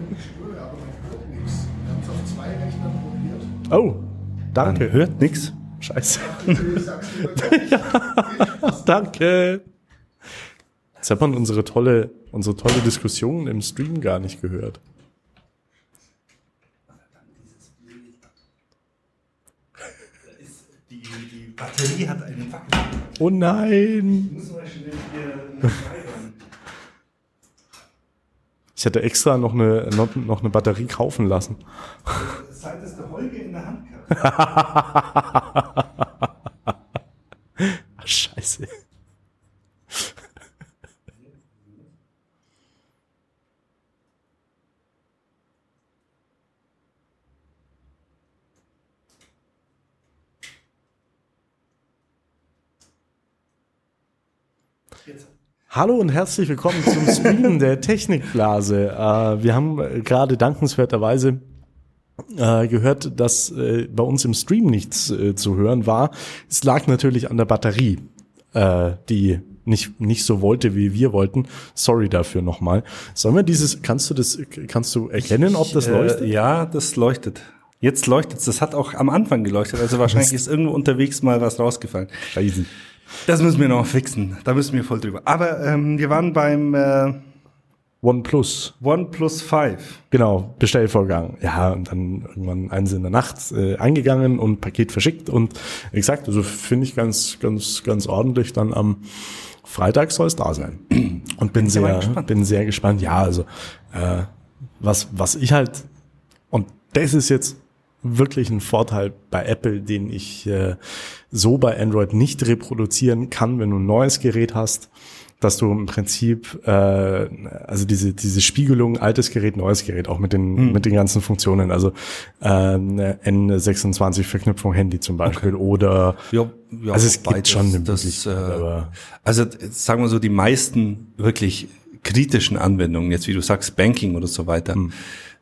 [SPEAKER 2] Oh, danke.
[SPEAKER 1] Man hört nix.
[SPEAKER 2] Scheiße. Ja, danke. Jetzt hat man unsere tolle, unsere tolle Diskussion im Stream gar nicht gehört.
[SPEAKER 1] Die, die Batterie hat einen Wackel.
[SPEAKER 2] Oh nein. Ich hätte extra noch eine, noch, noch eine Batterie kaufen lassen.
[SPEAKER 1] Seit es der Holger in der Hand hat.
[SPEAKER 2] Scheiße.
[SPEAKER 1] Jetzt.
[SPEAKER 2] Hallo und herzlich willkommen zum Stream der Technikblase. Äh, wir haben gerade dankenswerterweise äh, gehört, dass äh, bei uns im Stream nichts äh, zu hören war. Es lag natürlich an der Batterie, äh, die nicht nicht so wollte, wie wir wollten. Sorry dafür nochmal. Sollen wir dieses, kannst du das, kannst du erkennen, ob das
[SPEAKER 1] ich,
[SPEAKER 2] leuchtet?
[SPEAKER 1] Äh, ja, das leuchtet. Jetzt leuchtet es. Das hat auch am Anfang geleuchtet. Also wahrscheinlich ist irgendwo unterwegs mal was rausgefallen.
[SPEAKER 2] Scheiße.
[SPEAKER 1] Das müssen wir noch fixen. Da müssen wir voll drüber. Aber ähm, wir waren beim äh,
[SPEAKER 2] OnePlus.
[SPEAKER 1] OnePlus fünf.
[SPEAKER 2] Genau, Bestellvorgang. Ja, und dann irgendwann eins in der Nacht äh, eingegangen und Paket verschickt. Und wie gesagt, also finde ich ganz, ganz, ganz ordentlich. Dann am Freitag soll es da sein. Und bin sehr, bin sehr gespannt. Ja, also äh, was, was ich halt, und das ist jetzt wirklich ein Vorteil bei Apple, den ich äh, so bei Android nicht reproduzieren kann, wenn du ein neues Gerät hast, dass du im Prinzip äh, also diese diese Spiegelung altes Gerät, neues Gerät, auch mit den hm. mit den ganzen Funktionen, also äh, N sechsundzwanzig Verknüpfung Handy zum Beispiel, okay. oder
[SPEAKER 1] ja, ja,
[SPEAKER 2] also es gibt schon eine
[SPEAKER 1] das,
[SPEAKER 2] Möglichkeit,
[SPEAKER 1] äh,
[SPEAKER 2] aber
[SPEAKER 1] also sagen wir so, die meisten wirklich kritischen Anwendungen, jetzt wie du sagst, Banking oder so weiter, hm.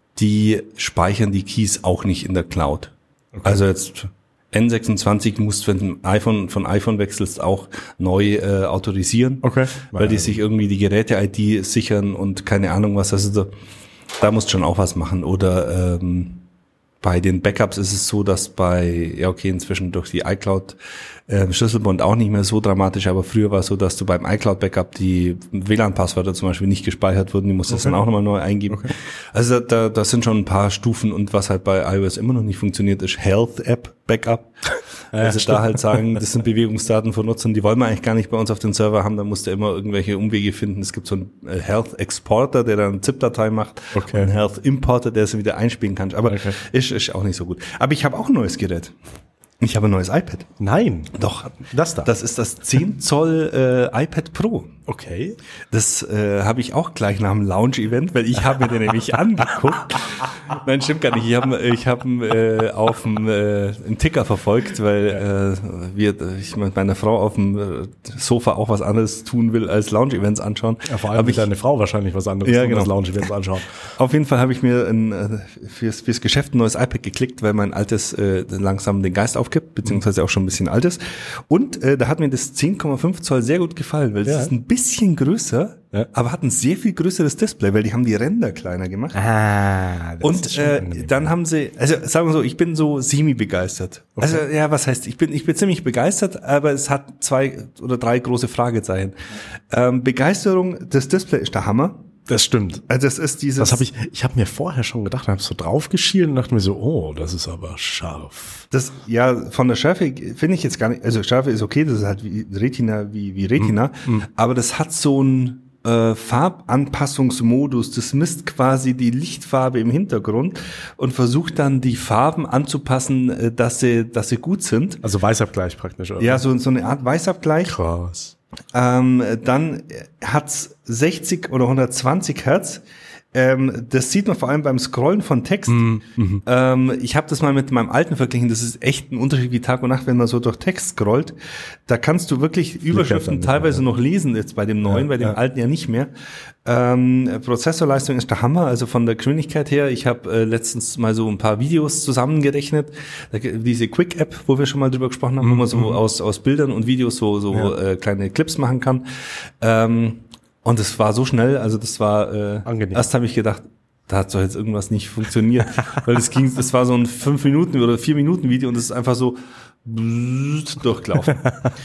[SPEAKER 1] die speichern die Keys auch nicht in der Cloud. Okay. Also jetzt N sechsundzwanzig musst, wenn du ein iPhone von iPhone wechselst, auch neu äh, autorisieren,
[SPEAKER 2] okay.
[SPEAKER 1] weil die sich irgendwie die Geräte-I D sichern und keine Ahnung was. Also da, da musst du schon auch was machen. Oder ähm, bei den Backups ist es so, dass bei, ja okay, inzwischen durch die iCloud äh, Schlüsselbund auch nicht mehr so dramatisch, aber früher war es so, dass du beim iCloud-Backup die W L A N-Passwörter zum Beispiel nicht gespeichert wurden, die musstest okay. dann auch nochmal neu eingeben. Okay. Also da, da sind schon ein paar Stufen, und was halt bei iOS immer noch nicht funktioniert, ist Health-App-Backup. Also ja, da halt sagen, das sind Bewegungsdaten von Nutzern, die wollen wir eigentlich gar nicht bei uns auf den Server haben, da musst du immer irgendwelche Umwege finden. Es gibt so einen Health Exporter, der dann eine ZIP-Datei macht, okay. und einen Health Importer, der es wieder einspielen kann. Aber okay. ist, ist auch nicht so gut. Aber ich habe auch ein neues Gerät. Ich habe ein neues iPad.
[SPEAKER 2] Nein.
[SPEAKER 1] Doch.
[SPEAKER 2] Das da.
[SPEAKER 1] Das ist das zehn Zoll äh, iPad Pro.
[SPEAKER 2] Okay.
[SPEAKER 1] Das äh, habe ich auch gleich nach dem Launch-Event, weil ich habe mir den nämlich angeguckt. Nein, stimmt gar nicht. Ich habe ich hab, äh, auf dem äh, einen Ticker verfolgt, weil äh, wir, ich mit meiner Frau auf dem äh, Sofa auch was anderes tun will, als Launch-Events anschauen.
[SPEAKER 2] Ja, vor allem habe ich deine Frau wahrscheinlich was anderes
[SPEAKER 1] ja,
[SPEAKER 2] tun,
[SPEAKER 1] genau.
[SPEAKER 2] als Launch-Events anschauen.
[SPEAKER 1] Auf jeden Fall habe ich mir ein, äh, fürs, fürs Geschäft ein neues iPad geklickt, weil mein altes äh, langsam den Geist aufgibt, beziehungsweise auch schon ein bisschen altes. Und äh, da hat mir das zehn Komma fünf Zoll sehr gut gefallen, weil es ja. ist ein bisschen größer, ja. aber hat ein sehr viel größeres Display, weil die haben die Ränder kleiner gemacht.
[SPEAKER 2] Ah,
[SPEAKER 1] das und ist schon äh, dann haben sie, also sagen wir so, ich bin so semi-begeistert. Okay. Also ja, was heißt, ich bin ich bin ziemlich begeistert, aber es hat zwei oder drei große Fragezeichen. Ähm, Begeisterung, das Display ist der Hammer.
[SPEAKER 2] Das stimmt.
[SPEAKER 1] Also das ist dieses.
[SPEAKER 2] Das habe ich. Ich habe mir vorher schon gedacht, habe so draufgeschielt und dachte mir so, oh, das ist aber scharf.
[SPEAKER 1] Das ja von der Schärfe finde ich jetzt gar nicht. Also Schärfe ist okay, das ist halt wie Retina, wie wie Retina, mm. aber das hat so ein äh, Farbanpassungsmodus. Das misst quasi die Lichtfarbe im Hintergrund und versucht dann die Farben anzupassen, äh, dass sie dass sie gut sind.
[SPEAKER 2] Also Weißabgleich praktisch. Oder?
[SPEAKER 1] Ja, so so eine Art Weißabgleich.
[SPEAKER 2] Krass.
[SPEAKER 1] Ähm, dann hat's sechzig oder hundertzwanzig Hertz. Ähm, das sieht man vor allem beim Scrollen von Text. Mm, mm. Ähm, ich habe das mal mit meinem alten verglichen. Das ist echt ein Unterschied wie Tag und Nacht, wenn man so durch Text scrollt. Da kannst du wirklich Überschriften teilweise ja. noch lesen, jetzt bei dem neuen, ja, bei dem ja. alten ja nicht mehr. Ähm, Prozessorleistung ist der Hammer, also von der Geschwindigkeit her. Ich habe äh, letztens mal so ein paar Videos zusammengerechnet. Da, diese Quick-App, wo wir schon mal drüber gesprochen haben, mm, wo man so mm. aus aus Bildern und Videos so so ja. äh, kleine Clips machen kann. Ähm, Und es war so schnell, also das war, äh,
[SPEAKER 2] angenehm.
[SPEAKER 1] Erst habe ich gedacht, da hat so jetzt irgendwas nicht funktioniert, weil es ging, das war so ein fünf Minuten oder vier Minuten Video und es ist einfach so durchgelaufen.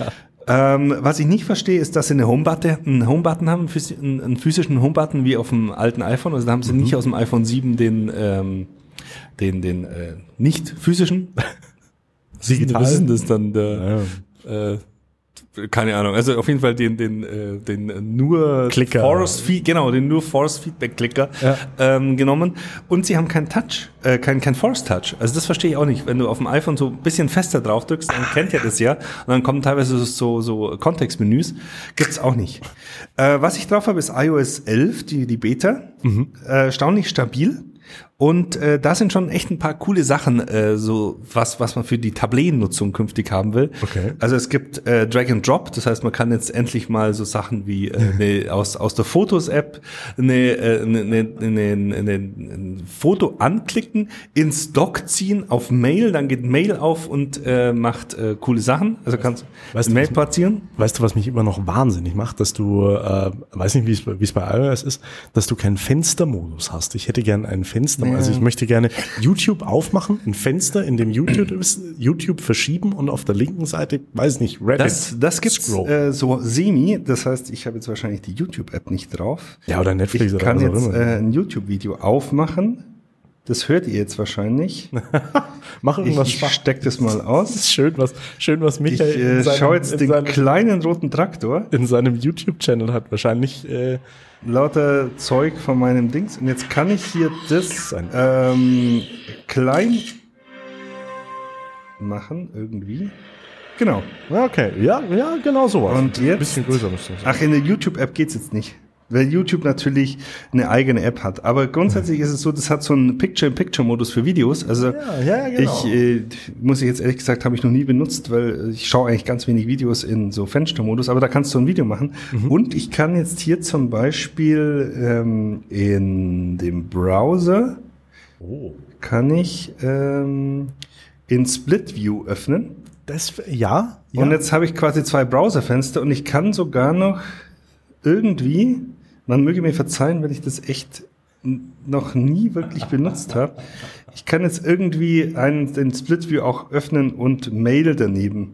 [SPEAKER 1] ähm, was ich nicht verstehe, ist, dass sie eine Homebutton, einen Homebutton haben, einen physischen Homebutton wie auf dem alten iPhone. Also da haben sie mhm. nicht aus dem iPhone sieben den, ähm, den, den äh, nicht physischen.
[SPEAKER 2] Digital.
[SPEAKER 1] Was ist denn das dann der? Ja. Äh, Keine Ahnung, also auf jeden Fall den den äh, den nur
[SPEAKER 2] Klicker.
[SPEAKER 1] Force Feed, genau, den nur Force Feedback Klicker ja. ähm, genommen, und sie haben keinen Touch, äh, kein kein Force Touch. Also das verstehe ich auch nicht. Wenn du auf dem iPhone so ein bisschen fester drauf drückst, dann kennt ihr das ja, und dann kommen teilweise so so Kontextmenüs, gibt's auch nicht. Äh, was ich drauf habe, ist iOS elf, die die Beta, mhm. äh, erstaunlich stabil. Und äh, da sind schon echt ein paar coole Sachen, äh, so was was man für die Tableau-Nutzung künftig haben will.
[SPEAKER 2] Okay.
[SPEAKER 1] Also es gibt äh, Drag and Drop, das heißt, man kann jetzt endlich mal so Sachen wie äh, eine, aus aus der Fotos-App eine, äh, eine, eine, eine, eine, ein Foto anklicken, ins Dock ziehen, auf Mail, dann geht Mail auf und äh, macht äh, coole Sachen. Also kannst
[SPEAKER 2] weißt du,
[SPEAKER 1] Mail platzieren.
[SPEAKER 2] Weißt du, was mich immer noch wahnsinnig macht, dass du, äh, weiß nicht, wie es wie es bei iOS ist, dass du keinen Fenstermodus hast. Ich hätte gern einen Fenster. Also ich möchte gerne YouTube aufmachen, ein Fenster, in dem YouTube ist, YouTube verschieben und auf der linken Seite, weiß nicht, Reddit.
[SPEAKER 1] Das, das gibt's äh, so semi. Das heißt, ich habe jetzt wahrscheinlich die YouTube-App nicht drauf.
[SPEAKER 2] Ja, oder Netflix
[SPEAKER 1] ich
[SPEAKER 2] oder
[SPEAKER 1] kann
[SPEAKER 2] was auch
[SPEAKER 1] jetzt
[SPEAKER 2] immer.
[SPEAKER 1] Äh, ein YouTube-Video aufmachen. Das hört ihr jetzt wahrscheinlich.
[SPEAKER 2] Mach irgendwas.
[SPEAKER 1] Ich steck das mal aus.
[SPEAKER 2] Das ist schön, was, schön, was Michael
[SPEAKER 1] Ich äh, schau jetzt den seinem, kleinen roten Traktor.
[SPEAKER 2] In seinem YouTube-Channel hat wahrscheinlich äh,
[SPEAKER 1] lauter Zeug von meinem Dings. Und jetzt kann ich hier das ähm, klein machen, irgendwie. Genau.
[SPEAKER 2] Okay, ja, ja, genau sowas.
[SPEAKER 1] Und jetzt?
[SPEAKER 2] Ein bisschen größer müsste es sein.
[SPEAKER 1] Ach, in der YouTube-App geht's jetzt nicht. Weil YouTube natürlich eine eigene App hat. Aber grundsätzlich ist es so, das hat so einen Picture-in-Picture-Modus für Videos. Also
[SPEAKER 2] ja, ja, genau.
[SPEAKER 1] ich, äh, muss ich jetzt ehrlich gesagt, habe ich noch nie benutzt, weil ich schaue eigentlich ganz wenig Videos in so Fenstermodus. Aber da kannst du ein Video machen. Mhm. Und ich kann jetzt hier zum Beispiel ähm, in dem Browser
[SPEAKER 2] oh.
[SPEAKER 1] kann ich ähm, in Split View öffnen.
[SPEAKER 2] Das, ja, ja.
[SPEAKER 1] Und jetzt habe ich quasi zwei Browserfenster und ich kann sogar noch irgendwie, man möge mir verzeihen, wenn ich das echt n- noch nie wirklich benutzt habe, ich kann jetzt irgendwie einen, den Split View auch öffnen und Mail daneben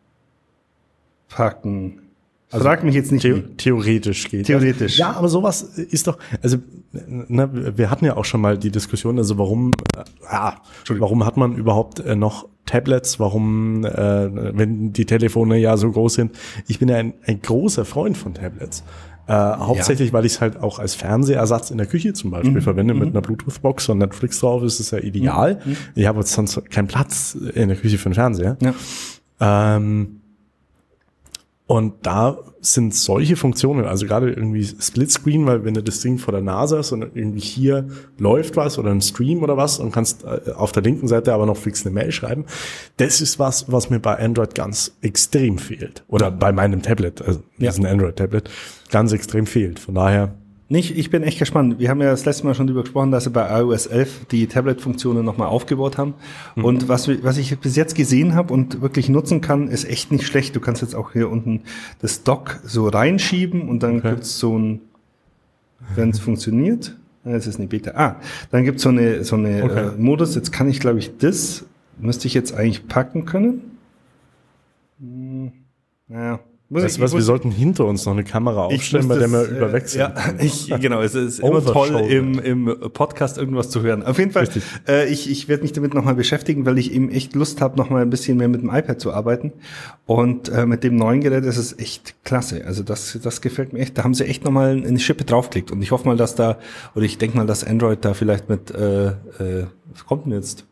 [SPEAKER 1] packen. Also Frag mich jetzt nicht.
[SPEAKER 2] The- theoretisch geht.
[SPEAKER 1] Theoretisch.
[SPEAKER 2] Ja, aber sowas ist doch, also ne, wir hatten ja auch schon mal die Diskussion, also warum, äh, warum hat man überhaupt äh, noch Tablets, warum, äh, wenn die Telefone ja so groß sind. Ich bin ja ein, ein großer Freund von Tablets. Äh, hauptsächlich, ja. weil ich es halt auch als Fernsehersatz in der Küche zum Beispiel mhm. verwende, mit mhm. einer Bluetooth-Box und Netflix drauf ist es ja ideal. Mhm. Ich habe jetzt sonst keinen Platz in der Küche für einen Fernseher. Ja. Ähm, Und da sind solche Funktionen, also gerade irgendwie Splitscreen, weil wenn du das Ding vor der Nase hast und irgendwie hier läuft was oder ein Stream oder was und kannst auf der linken Seite aber noch fix eine Mail schreiben, das ist was, was mir bei Android ganz extrem fehlt. Oder bei meinem Tablet, also
[SPEAKER 1] ja.
[SPEAKER 2] das ist ein Android-Tablet, ganz extrem fehlt. Von daher...
[SPEAKER 1] Nicht, ich bin echt gespannt. Wir haben ja das letzte Mal schon darüber gesprochen, dass sie bei iOS elf die Tablet-Funktionen nochmal aufgebaut haben. Mhm. Und was, was ich bis jetzt gesehen habe und wirklich nutzen kann, ist echt nicht schlecht. Du kannst jetzt auch hier unten das Dock so reinschieben und dann okay. gibt's so ein, wenn es funktioniert, es ist eine Beta. Ah, dann gibt's so eine, so eine okay. äh, Modus. Jetzt kann ich, glaube ich, das müsste ich jetzt eigentlich packen können. Hm, naja.
[SPEAKER 2] Weißt du was, wir sollten hinter uns noch eine Kamera aufstellen, bei der wir äh, überwechseln.
[SPEAKER 1] Ja, ich, genau, es ist immer toll, im, im Podcast irgendwas zu hören. Auf jeden Fall, äh, ich, ich werde mich damit nochmal beschäftigen, weil ich eben echt Lust habe, nochmal ein bisschen mehr mit dem iPad zu arbeiten. Und äh, mit dem neuen Gerät ist es echt klasse. Also das, das gefällt mir echt. Da haben sie echt nochmal eine Schippe draufgelegt. Und ich hoffe mal, dass da, oder ich denke mal, dass Android da vielleicht mit, äh, äh, was kommt denn jetzt?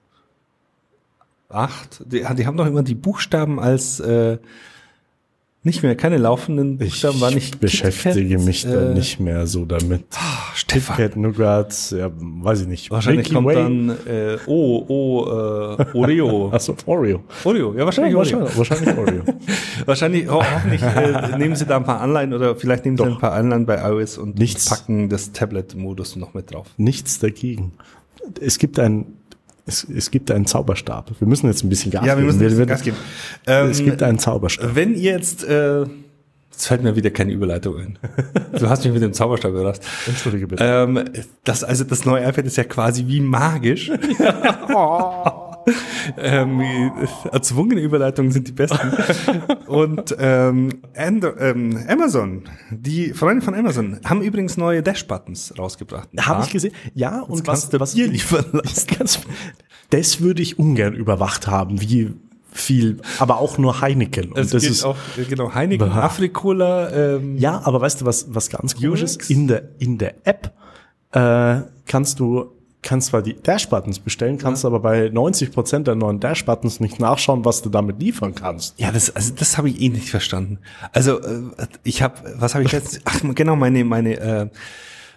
[SPEAKER 1] Acht? Die, die haben doch immer die Buchstaben als, äh, nicht mehr, keine laufenden Buchstaben, war nicht.
[SPEAKER 2] Ich beschäftige
[SPEAKER 1] KitKat,
[SPEAKER 2] mich
[SPEAKER 1] äh,
[SPEAKER 2] da nicht mehr so damit.
[SPEAKER 1] Oh, Stefan.
[SPEAKER 2] KitKat, Nougat, ja, weiß ich nicht.
[SPEAKER 1] Wahrscheinlich
[SPEAKER 2] Milky
[SPEAKER 1] kommt
[SPEAKER 2] Way.
[SPEAKER 1] dann äh, O, O, äh, Oreo.
[SPEAKER 2] Achso, Oreo.
[SPEAKER 1] Oreo, ja, wahrscheinlich
[SPEAKER 2] ja,
[SPEAKER 1] Oreo.
[SPEAKER 2] Wahrscheinlich, wahrscheinlich Oreo.
[SPEAKER 1] wahrscheinlich, ho hoffentlich äh, nehmen sie da ein paar Anleihen oder vielleicht nehmen Doch. sie ein paar Anleihen bei iOS und
[SPEAKER 2] Nichts.
[SPEAKER 1] packen das Tablet-Modus noch mit drauf.
[SPEAKER 2] Nichts dagegen. Es gibt ein Es, es gibt einen Zauberstab. Wir müssen jetzt ein bisschen Gas geben.
[SPEAKER 1] Ja, wir müssen ein bisschen
[SPEAKER 2] wir,
[SPEAKER 1] Gas geben.
[SPEAKER 2] Ähm, es gibt einen Zauberstab.
[SPEAKER 1] Wenn ihr jetzt, äh, jetzt fällt mir wieder keine Überleitung ein. Du hast mich mit dem Zauberstab überrascht.
[SPEAKER 2] Entschuldige bitte.
[SPEAKER 1] Ähm, das, also das neue iPad ist ja quasi wie magisch. oh. ähm, erzwungene Überleitungen sind die besten. Und ähm, And, ähm, Amazon, die Freunde von Amazon, haben übrigens neue Dash-Buttons rausgebracht.
[SPEAKER 2] Habe ich gesehen. Ja, und
[SPEAKER 1] jetzt
[SPEAKER 2] was,
[SPEAKER 1] was ihr liefern lassen.
[SPEAKER 2] Das würde ich ungern überwacht haben, wie viel, aber auch nur Heineken. Und
[SPEAKER 1] es
[SPEAKER 2] das
[SPEAKER 1] geht
[SPEAKER 2] ist
[SPEAKER 1] auch, genau, Heineken, Afrikola. Ähm,
[SPEAKER 2] ja, aber weißt du, was was ganz komisch ist? In der in der App äh, kannst du kannst zwar die Dash-Buttons bestellen, kannst ja. aber bei neunzig Prozent der neuen Dash-Buttons nicht nachschauen, was du damit liefern kannst.
[SPEAKER 1] Ja, das also das habe ich eh nicht verstanden. Also äh, ich habe, was habe ich jetzt? Ach genau, meine meine äh,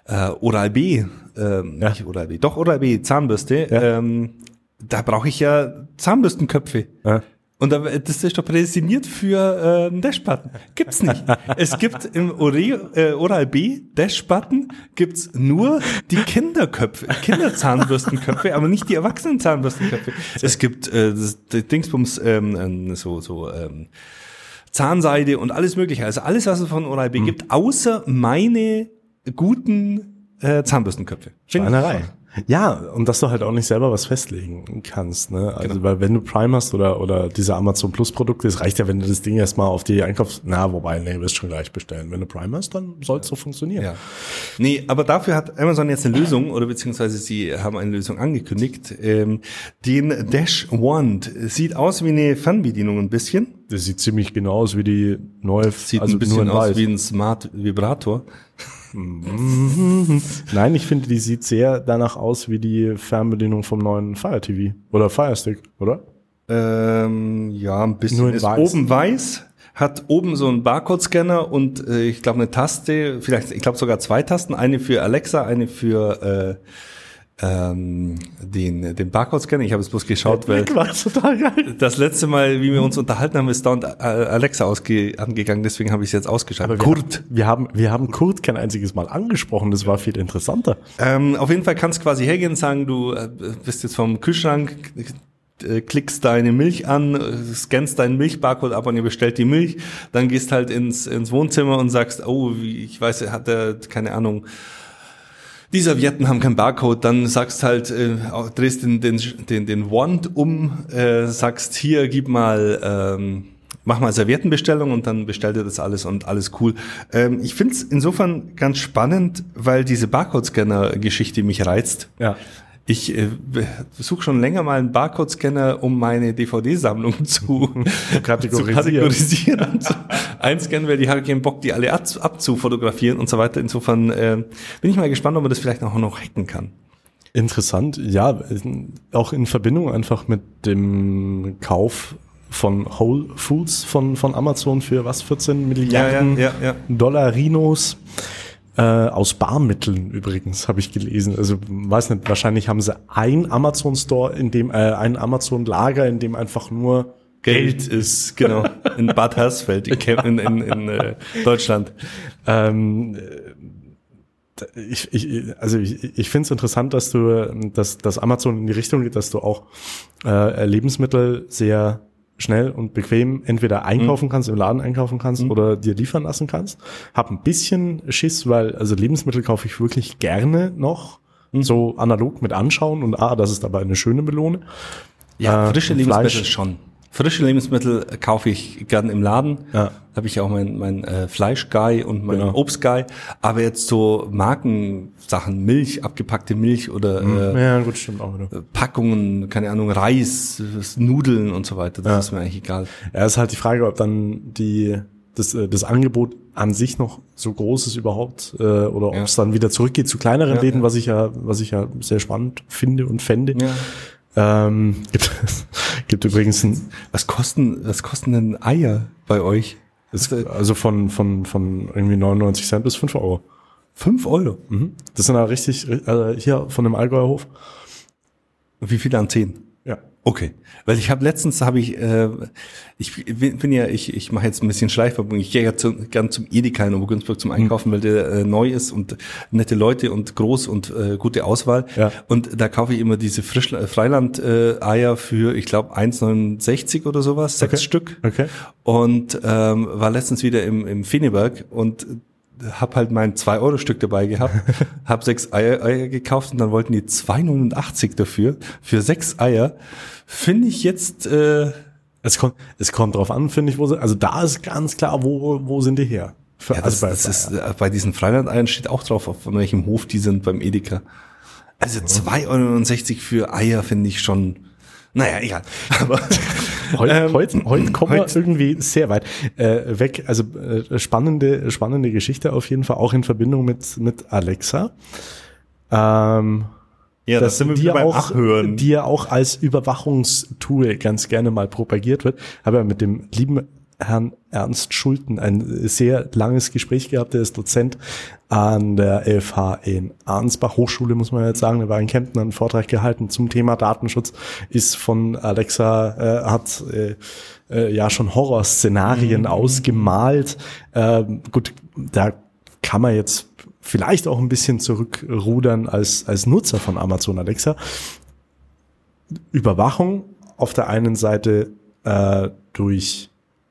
[SPEAKER 1] äh, Oral-B, ähm,
[SPEAKER 2] Ja.
[SPEAKER 1] nicht Oral-B, doch Oral-B, Zahnbürste,
[SPEAKER 2] Ja.
[SPEAKER 1] ähm, da brauche ich ja Zahnbürstenköpfe.
[SPEAKER 2] Ja.
[SPEAKER 1] Und da, das ist doch prädestiniert für äh, einen Dash-Button. Gibt's nicht. Es gibt im Oreo, äh, Oral-B Dash-Button gibt's nur die Kinderköpfe, Kinderzahnbürstenköpfe, aber nicht die Erwachsenen-Zahnbürstenköpfe. Es gibt äh, das, das Dingsbums ähm, so so ähm, Zahnseide und alles Mögliche. Also alles, was es von Oral-B mhm. gibt, außer meine guten äh, Zahnbürstenköpfe.
[SPEAKER 2] Schweinerei. Ja, und dass du halt auch nicht selber was festlegen kannst, ne? Also,
[SPEAKER 1] Genau.
[SPEAKER 2] weil wenn du Prime hast oder, oder diese Amazon Plus Produkte, es reicht ja, wenn du das Ding erstmal auf die Einkaufs-, na, wobei, nee, wirst schon gleich bestellen. Wenn du Prime hast, dann soll es so funktionieren.
[SPEAKER 1] Ja. Nee, aber dafür hat Amazon jetzt eine Lösung, oder beziehungsweise sie haben eine Lösung angekündigt. Ähm, den Dash Wand sieht aus wie eine Fernbedienung ein bisschen.
[SPEAKER 2] Das sieht ziemlich genau aus wie die neue,
[SPEAKER 1] Sieht
[SPEAKER 2] also
[SPEAKER 1] ein bisschen
[SPEAKER 2] nur in
[SPEAKER 1] aus
[SPEAKER 2] weiß.
[SPEAKER 1] wie ein Smart Vibrator.
[SPEAKER 2] Nein, ich finde, die sieht sehr danach aus wie die Fernbedienung vom neuen Fire T V oder Fire Stick, oder?
[SPEAKER 1] Ähm, ja, ein bisschen.
[SPEAKER 2] Nur in
[SPEAKER 1] ist
[SPEAKER 2] weiß.
[SPEAKER 1] oben weiß, hat oben so einen Barcode-Scanner und äh, ich glaube eine Taste, vielleicht, ich glaube sogar zwei Tasten, eine für Alexa, eine für äh, ähm, den, den Barcode-Scanner. Ich habe es bloß geschaut, weil
[SPEAKER 2] war total geil.
[SPEAKER 1] das letzte Mal, wie wir uns unterhalten haben, ist dauernd äh, Alexa ausge angegangen, deswegen habe ich es jetzt ausgeschaltet.
[SPEAKER 2] Aber wir Kurt. Haben, wir haben, wir haben Kurt kein einziges Mal angesprochen, das war viel interessanter.
[SPEAKER 1] Ähm, auf jeden Fall kannst du quasi hergehen und sagen, du äh, bist jetzt vom Kühlschrank, äh, klickst deine Milch an, äh, scannst deinen Milchbarcode ab und ihr bestellt die Milch, dann gehst halt ins, ins Wohnzimmer und sagst, oh, wie, ich weiß, er hat er, keine Ahnung, die Servietten haben keinen Barcode, dann sagst halt, äh, drehst den, den, den, den Wand um, äh, sagst, hier, gib mal, ähm, mach mal Serviettenbestellung und dann bestellt ihr das alles und alles cool. Ähm, ich find's insofern ganz spannend, weil diese Barcode-Scanner-Geschichte mich reizt.
[SPEAKER 2] Ja.
[SPEAKER 1] Ich äh, suche schon länger mal einen Barcode-Scanner, um meine D V D-Sammlung zu
[SPEAKER 2] kategorisieren,
[SPEAKER 1] zu kategorisieren und zu einscannen, weil die habe keinen Bock, die alle ab, abzufotografieren und so weiter. Insofern äh, bin ich mal gespannt, ob man das vielleicht auch noch hacken kann.
[SPEAKER 2] Interessant, ja, auch in Verbindung einfach mit dem Kauf von Whole Foods von, von Amazon für was, vierzehn Milliarden
[SPEAKER 1] ja, ja, ja, ja.
[SPEAKER 2] Dollar Rinos. Äh, aus Barmitteln übrigens, habe ich gelesen. Also weiß nicht, wahrscheinlich haben sie ein Amazon-Store, in dem, äh, ein Amazon-Lager, in dem einfach nur Geld, Geld ist.
[SPEAKER 1] Genau, in Bad Hersfeld, in, in, in, in äh, Deutschland.
[SPEAKER 2] Ähm, ich, ich, also ich, ich finde es interessant, dass du, dass, dass Amazon in die Richtung geht, dass du auch äh, Lebensmittel sehr schnell und bequem entweder einkaufen kannst, im Laden einkaufen kannst mhm. oder dir liefern lassen kannst. Hab ein bisschen Schiss, weil also Lebensmittel kaufe ich wirklich gerne noch, mhm. so analog mit anschauen und ah, das ist aber eine schöne Melone.
[SPEAKER 1] Ja, frische
[SPEAKER 2] äh,
[SPEAKER 1] Lebensmittel
[SPEAKER 2] Fleisch.
[SPEAKER 1] schon. Frische Lebensmittel kaufe ich gern im Laden.
[SPEAKER 2] Ja.
[SPEAKER 1] Habe ich auch mein, mein äh, Fleisch-Guy und mein
[SPEAKER 2] Genau.
[SPEAKER 1] Obst-Guy. Aber jetzt so Markensachen, Milch, abgepackte Milch oder äh,
[SPEAKER 2] ja, gut, stimmt auch wieder.
[SPEAKER 1] Packungen, keine Ahnung, Reis, Nudeln und so weiter. Das
[SPEAKER 2] Ja.
[SPEAKER 1] ist mir eigentlich egal.
[SPEAKER 2] Ja, ist halt die Frage, ob dann die das, äh, das Angebot an sich noch so groß ist überhaupt äh, oder ob
[SPEAKER 1] Ja.
[SPEAKER 2] es dann wieder zurückgeht zu kleineren
[SPEAKER 1] Ja,
[SPEAKER 2] Läden,
[SPEAKER 1] ja.
[SPEAKER 2] was ich ja was ich ja sehr spannend finde und fände.
[SPEAKER 1] Ja.
[SPEAKER 2] Ähm, gibt, gibt übrigens ein,
[SPEAKER 1] Was kosten, was kosten denn Eier bei euch?
[SPEAKER 2] ist, also von von von irgendwie neunundneunzig Cent bis fünf Euro.
[SPEAKER 1] Fünf Euro.
[SPEAKER 2] Mhm. Das sind ja richtig, äh, hier von dem Allgäuer Hof.
[SPEAKER 1] Wie viele an zehn?
[SPEAKER 2] Ja.
[SPEAKER 1] Okay, weil ich habe letztens habe ich äh, ich bin bin ja ich ich mache jetzt ein bisschen Schleichwerbung. Ich gehe ja zu, gern zum Edeka in Obergünzburg zum Einkaufen, weil der äh, neu ist und nette Leute und groß und äh, gute Auswahl.
[SPEAKER 2] Ja.
[SPEAKER 1] Und da kaufe ich immer diese Frisch Freiland äh, Eier für ich glaube eins neunundsechzig oder sowas, sechs
[SPEAKER 2] Okay.
[SPEAKER 1] Stück.
[SPEAKER 2] Okay.
[SPEAKER 1] Und ähm, war letztens wieder im im Feneberg und hab halt mein zwei Euro Stück dabei gehabt, hab sechs Eier, Eier gekauft und dann wollten die zwei neunundachtzig dafür, für sechs Eier. Finde ich jetzt, äh,
[SPEAKER 2] Es kommt, es kommt drauf an, finde ich, wo sie, also da ist ganz klar, wo, wo sind die her? Für,
[SPEAKER 1] ja, das,
[SPEAKER 2] also bei,
[SPEAKER 1] das ist, äh, bei diesen Freilandeiern steht auch drauf, auf von welchem Hof die sind beim Edeka. Also zwei Euro neunundsechzig für Eier finde ich schon, naja, egal. Aber
[SPEAKER 2] Heute,
[SPEAKER 1] ähm,
[SPEAKER 2] heute, heute kommen
[SPEAKER 1] heute-
[SPEAKER 2] wir irgendwie sehr weit äh, weg. Also äh, spannende, spannende Geschichte auf jeden Fall, auch in Verbindung mit mit Alexa. Ähm,
[SPEAKER 1] ja, das sind wir
[SPEAKER 2] die
[SPEAKER 1] wieder beim
[SPEAKER 2] auch,
[SPEAKER 1] Abhören.
[SPEAKER 2] die ja auch als Überwachungstool ganz gerne mal propagiert wird. Habe ja mit dem lieben Herrn Ernst Schulten ein sehr langes Gespräch gehabt. Er ist Dozent an der L F H in Ansbach, Hochschule muss man jetzt sagen. Er war in Kempten, einen Vortrag gehalten zum Thema Datenschutz, ist von Alexa, äh, hat äh, äh, ja schon Horrorszenarien mhm. ausgemalt. Äh, gut, da kann man jetzt vielleicht auch ein bisschen zurückrudern als als Nutzer von Amazon Alexa. Überwachung auf der einen Seite äh, durch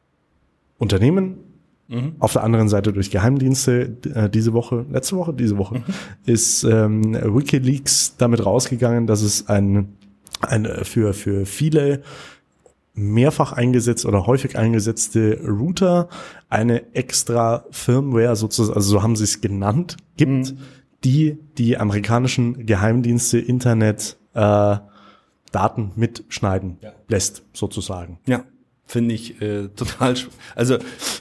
[SPEAKER 2] Unternehmen, mhm. auf der anderen Seite durch Geheimdienste. Äh, diese Woche, letzte Woche, diese Woche mhm. ist ähm, WikiLeaks damit rausgegangen, dass es ein, ein für für viele mehrfach eingesetzt oder häufig eingesetzte Router eine extra Firmware sozusagen, also so haben sie es genannt, gibt, mhm. die die amerikanischen Geheimdienste Internet äh, Daten mitschneiden ja. lässt, sozusagen.
[SPEAKER 1] Ja, finde ich äh, total, also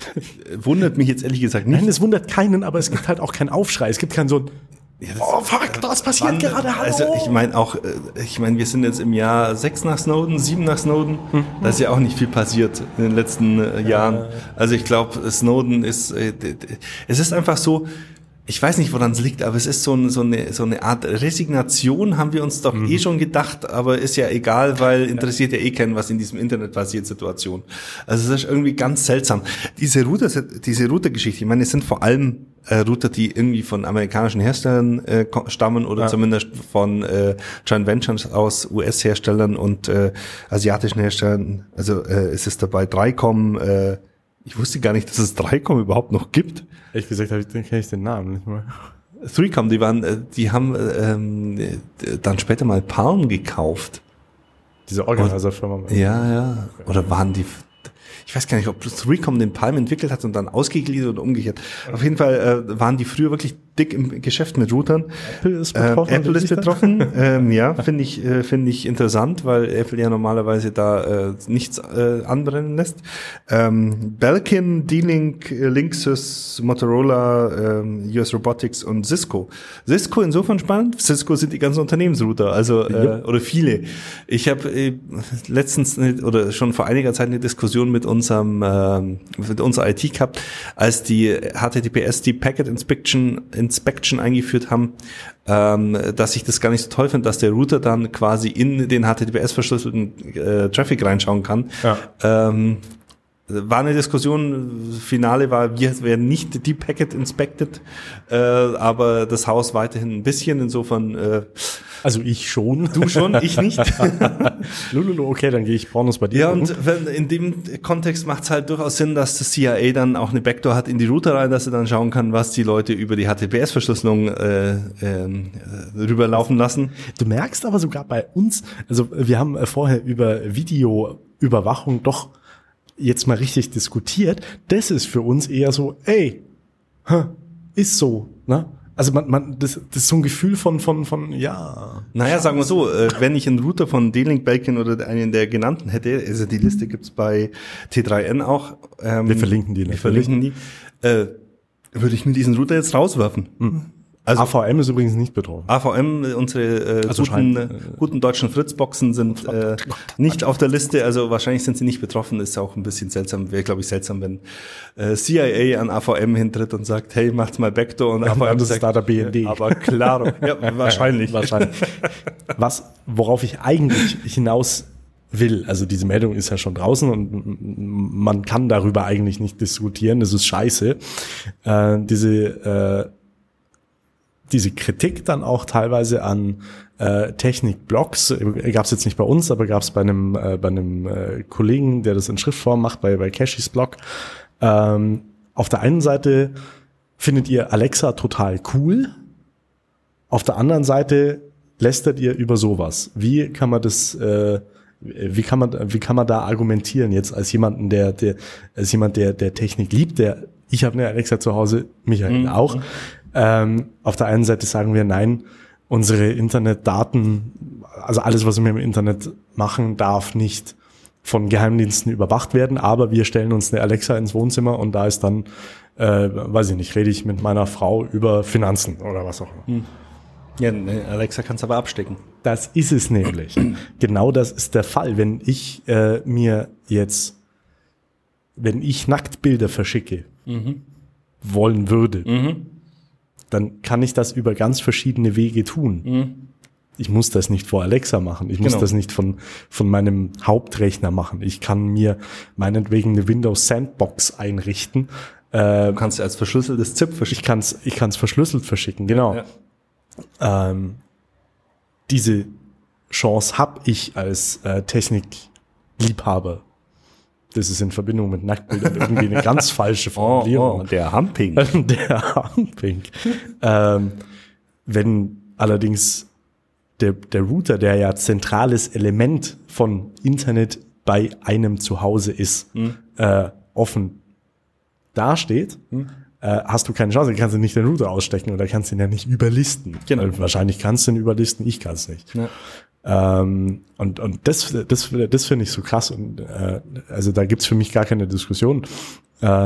[SPEAKER 1] wundert mich jetzt ehrlich gesagt nicht.
[SPEAKER 2] Nein, es wundert keinen, aber es gibt halt auch keinen Aufschrei. Es gibt keinen so ein,
[SPEAKER 1] ja, das, oh fuck, das passiert wann, gerade, hallo. Also ich meine auch, ich meine, wir sind jetzt im Jahr sechs nach Snowden, sieben nach Snowden, mhm. da ist ja auch nicht viel passiert in den letzten äh, Jahren. Ja. Also ich glaube, Snowden ist, äh, es ist einfach so, ich weiß nicht, woran es liegt, aber es ist so eine, so eine, so eine Art Resignation, haben wir uns doch mhm. eh schon gedacht, aber ist ja egal, weil interessiert ja eh keinen, was in diesem Internet passiert, Situation. Also es ist irgendwie ganz seltsam. Diese Router, diese Router-Geschichte, ich meine, es sind vor allem äh, Router, die irgendwie von amerikanischen Herstellern äh, stammen oder ja. zumindest von äh, Joint Ventures aus U S-Herstellern und äh, asiatischen Herstellern. Also äh, es ist dabei drei Komma, äh, ich wusste gar nicht, dass es drei Komma überhaupt noch gibt.
[SPEAKER 2] Ehrlich gesagt, kenne ich den Namen nicht mehr.
[SPEAKER 1] drei Komma, die waren, die haben ähm, dann später mal Palm gekauft.
[SPEAKER 2] Diese Organizer-Firma.
[SPEAKER 1] Ja, ja. Okay. Oder waren die, ich weiß gar nicht, ob drei Komma den Palm entwickelt hat und dann ausgegliedert oder umgekehrt. Okay. Auf jeden Fall äh, waren die früher wirklich dick im Geschäft mit Routern.
[SPEAKER 2] Apple ist betroffen.
[SPEAKER 1] Äh, Apple ist betroffen. ähm, ja, finde ich, äh, finde ich interessant, weil Apple ja normalerweise da äh, nichts äh, anbrennen lässt. Ähm, Belkin, D-Link, Linksys, Motorola, ähm, U S Robotics und Cisco. Cisco insofern spannend. Cisco sind die ganzen Unternehmensrouter, also äh, ja. oder viele. Ich habe äh, letztens eine, oder schon vor einiger Zeit eine Diskussion mit unserem äh, mit unserer I T gehabt, als die H T T P S die Packet Inspection Inspection eingeführt haben, ähm, dass ich das gar nicht so toll finde, dass der Router dann quasi in den H T T P S-verschlüsselten äh, Traffic reinschauen kann. Ja. Ähm, war eine Diskussion, Finale war, wir werden nicht die Packet inspected, äh, aber das Haus weiterhin ein bisschen, insofern äh,
[SPEAKER 2] also ich schon.
[SPEAKER 1] Du schon, ich nicht.
[SPEAKER 2] Lululu, okay, dann gehe ich Pornos bei dir.
[SPEAKER 1] Ja, und wenn, in dem Kontext macht es halt durchaus Sinn, dass das C I A dann auch eine Backdoor hat in die Router rein, dass er dann schauen kann, was die Leute über die H T T P S-Verschlüsselung äh, äh, rüberlaufen lassen.
[SPEAKER 2] Du merkst aber sogar bei uns, also wir haben vorher über Videoüberwachung doch jetzt mal richtig diskutiert. Das ist für uns eher so, ey, ist so, ne? Also man, man, das, das ist so ein Gefühl von, von, von, ja.
[SPEAKER 1] Naja, sagen wir so, äh, wenn ich einen Router von D-Link, Belkin oder einen der genannten hätte, also die Liste gibt's bei T drei N auch.
[SPEAKER 2] Ähm, wir verlinken die.
[SPEAKER 1] Wir verlinken die. Äh, würde ich mir diesen Router jetzt rauswerfen.
[SPEAKER 2] Mhm. Also A V M ist übrigens nicht betroffen.
[SPEAKER 1] A V M, unsere äh, also guten, äh, guten deutschen Fritzboxen sind äh, nicht auf der Liste, also wahrscheinlich sind sie nicht betroffen, ist auch ein bisschen seltsam, wäre glaube ich seltsam, wenn äh, C I A an A V M hintritt und sagt, hey, macht's mal Backdoor und
[SPEAKER 2] ja,
[SPEAKER 1] A V M
[SPEAKER 2] das sagt, ist da der B N D.
[SPEAKER 1] Aber klar, ja, wahrscheinlich.
[SPEAKER 2] wahrscheinlich. Was, worauf ich eigentlich hinaus will, also diese Meldung ist ja schon draußen und man kann darüber eigentlich nicht diskutieren, das ist scheiße. Äh, diese äh, diese Kritik dann auch teilweise an äh, Technikblogs, gab es jetzt nicht bei uns, aber gab es bei einem äh, bei einem äh, Kollegen, der das in Schriftform macht, bei bei Cashys Blog. Ähm, auf der einen Seite findet ihr Alexa total cool, auf der anderen Seite lästert ihr über sowas. Wie kann man das äh, wie kann man wie kann man da argumentieren jetzt als jemanden, der der als jemand der der Technik liebt, der ich habe eine Alexa zu Hause, Michael mhm. auch. Ähm, auf der einen Seite sagen wir, nein, unsere Internetdaten, also alles, was wir im Internet machen, darf nicht von Geheimdiensten überwacht werden, aber wir stellen uns eine Alexa ins Wohnzimmer und da ist dann, äh, weiß ich nicht, rede ich mit meiner Frau über Finanzen oder was auch immer. Hm.
[SPEAKER 1] Ja, Alexa kann's aber abstecken.
[SPEAKER 2] Das ist es nämlich. Genau das ist der Fall. Wenn ich äh, mir jetzt wenn ich Nacktbilder verschicke mhm. wollen würde, mhm. dann kann ich das über ganz verschiedene Wege tun. Mhm. Ich muss das nicht vor Alexa machen. Ich muss genau. das nicht von, von meinem Hauptrechner machen. Ich kann mir meinetwegen eine Windows Sandbox einrichten.
[SPEAKER 1] Du kannst als verschlüsseltes ZIP verschicken.
[SPEAKER 2] Ich kann es ich kann's verschlüsselt verschicken, genau. Ja. Ähm, diese Chance habe ich als äh, Technikliebhaber. Das ist in Verbindung mit Nacktbildern irgendwie eine ganz falsche Formulierung.
[SPEAKER 1] Oh, oh, der Humping.
[SPEAKER 2] Der Humping. ähm, wenn allerdings der, der Router, der ja zentrales Element von Internet bei einem zu Hause ist, hm. äh, offen dasteht, hm. äh, hast du keine Chance. Du kannst nicht den Router ausstecken oder kannst ihn ja nicht überlisten. Genau. Weil wahrscheinlich kannst du ihn überlisten, ich kann es nicht. Ja. Ähm, und und das das das finde ich so krass. Und äh, also da gibt's für mich gar keine Diskussion. Äh,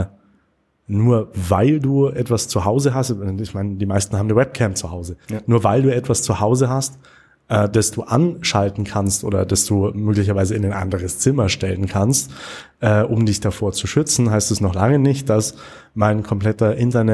[SPEAKER 2] nur weil du etwas zu Hause hast, ich meine, die meisten haben eine Webcam zu Hause. Ja. Nur weil du etwas zu Hause hast, äh, das du anschalten kannst oder das du möglicherweise in ein anderes Zimmer stellen kannst, äh, um dich davor zu schützen, heißt es noch lange nicht, dass mein kompletter